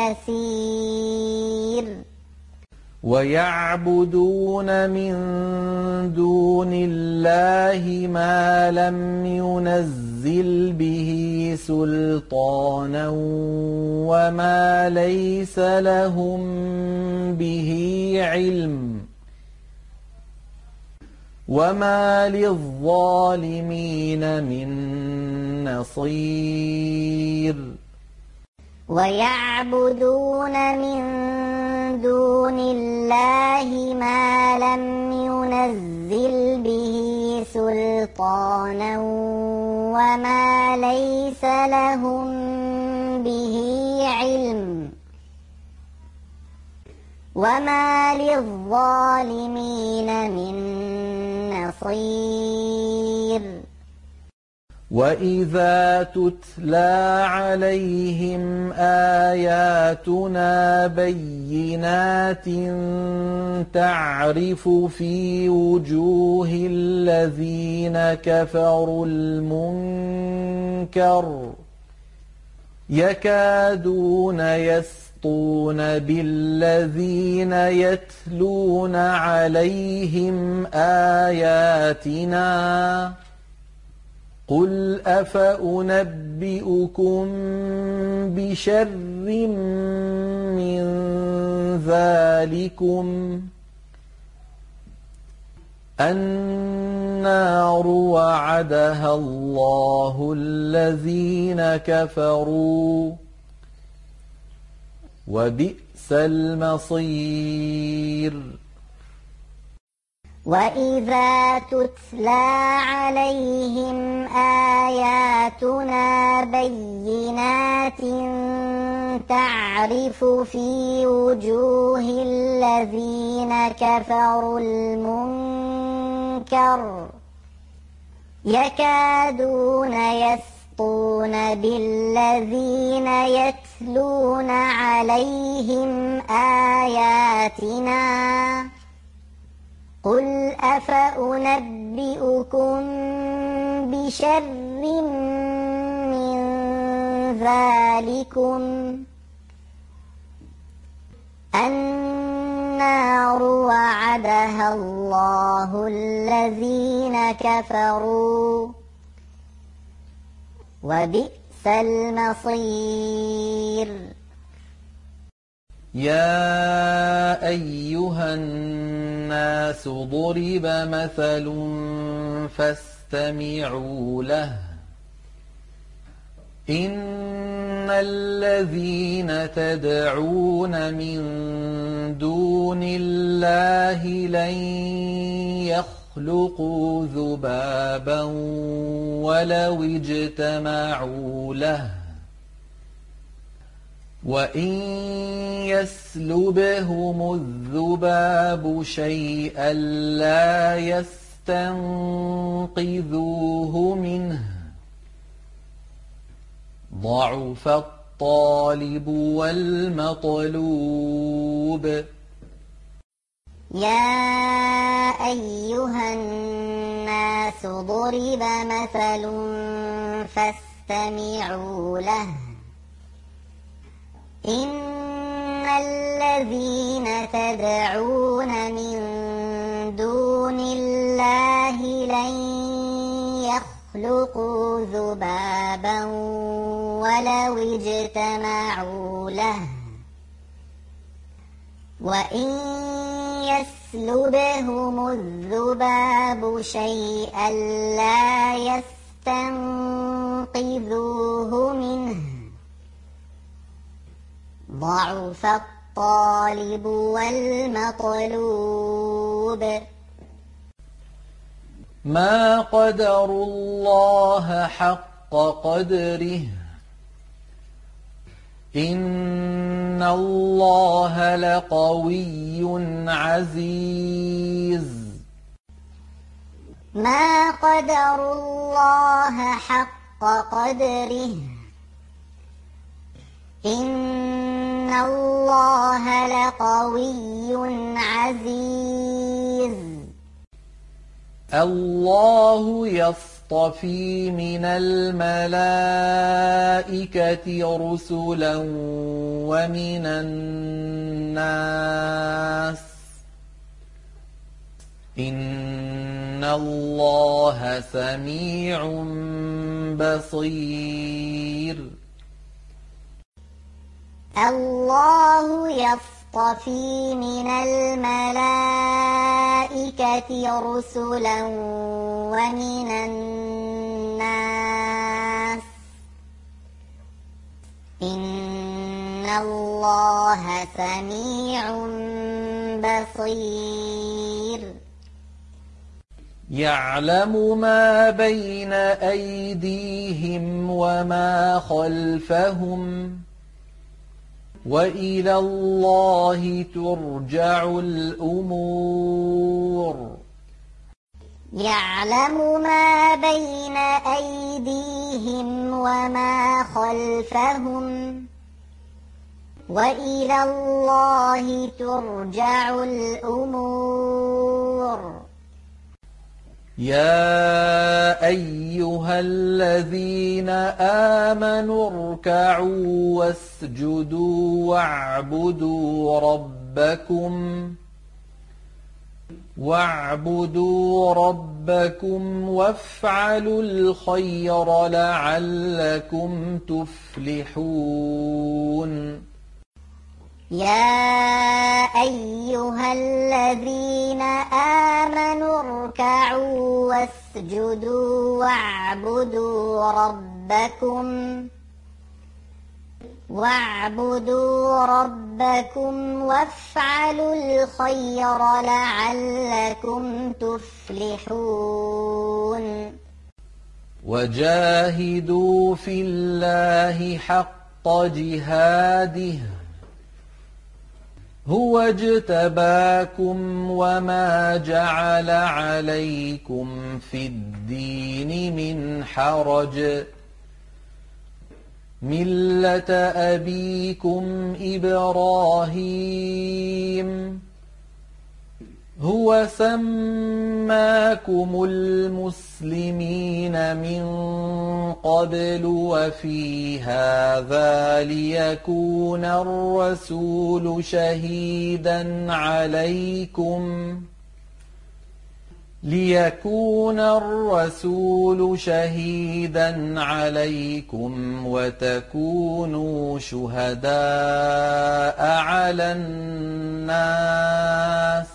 يسير ويعبدون من دون الله ما لم ينزل به سلطانا وما ليس لهم به علم وما للظالمين من نصير ويعبدون من دون الله ما لم ينزل به سلطانا وما ليس لهم به علم وما للظالمين من نصير وإذا تتلى عليهم آياتنا بينات تعرف في وجوه الذين كفروا المنكر يكادون يسطون بالذين يتلون عليهم آياتنا قل أفأنبئكم بشر من ذلكم النار وعدها الله الذين كفروا وبئس المصير وإذا تتلى عليهم آياتنا بينات تعرف في وجوه الذين كفروا المنكر يكادون يسطون بالذين يتلون عليهم آياتنا قل أفأنبئكم بشر من ذلكم النار وعدها الله الذين كفروا وبئس المصير يا أيها الناس ضرب مثل فاستمعوا له إن الذين تدعون من دون الله لن يخلقوا ذبابا ولو اجتمعوا له وإن يسلبهم الذباب شيئا لا يستنقذوه منه ضعف الطالب والمطلوب يا أيها الناس ضرب مثل فاستمعوا له إن الذين تدعون من دون الله لن يخلقوا ذبابا ولو اجتمعوا له وإن يسلبهم الذباب شيئا لا يستنقذوه منه ضعف الطالب والمطلوب ما قدروا الله حق قدره إن الله لقوي عزيز ما قدروا الله حق قدره إن الله لقوي عزيز الله يصطفي من الملائكة رسلا ومن الناس إن الله سميع بصير الله يصطفي من الملائكة رسلا ومن الناس إن الله سميع بصير يعلم ما بين أيديهم وما خلفهم وإلى الله ترجع الأمور يعلم ما بين أيديهم وما خلفهم وإلى الله ترجع الأمور يا أيها الذين آمنوا اركعوا واسجدوا واعبدوا ربكم وافعلوا الخير لعلكم تفلحون يا أيها الذين آمنوا اركعوا واسجدوا واعبدوا ربكم وافعلوا الخير لعلكم تفلحون وجاهدوا في الله حق جهاده هو اجتباكم وما جعل عليكم في الدين من حرج ملة أبيكم إبراهيم هو سماكم المسلمين من قبل وفي هذا ليكون الرسول شهيدا عليكم وتكونوا شهداء على الناس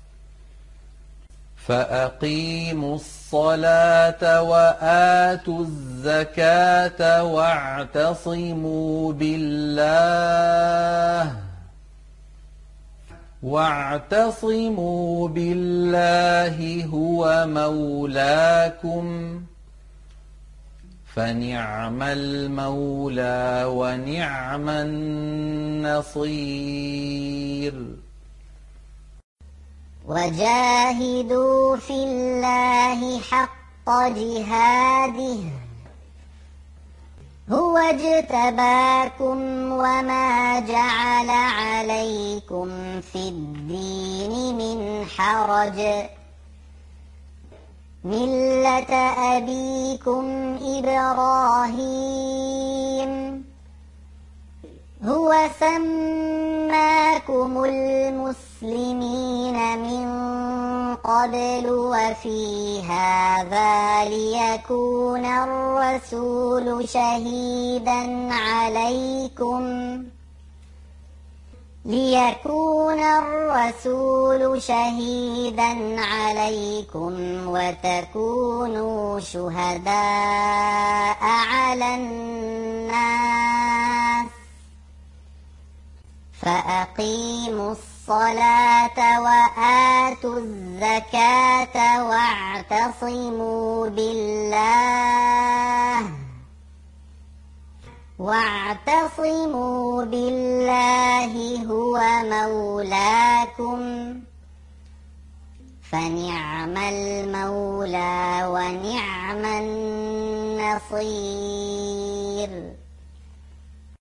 فأقيموا الصلاة وآتوا الزكاة واعتصموا بالله هو مولاكم فنعم المولى ونعم النصير وجاهدوا في الله حق جهاده هو اجتباكم وما جعل عليكم في الدين من حرج ملة أبيكم إبراهيم هو سماكم المسلمين من قبل وفي هذا ليكون الرسول شهيدا عليكم وتكونوا شهداء على الناس فأقيموا الصلاة وآتوا الزكاة واعتصموا بالله واعتصموا بالله هو مولاكم فنعم المولى ونعم النصير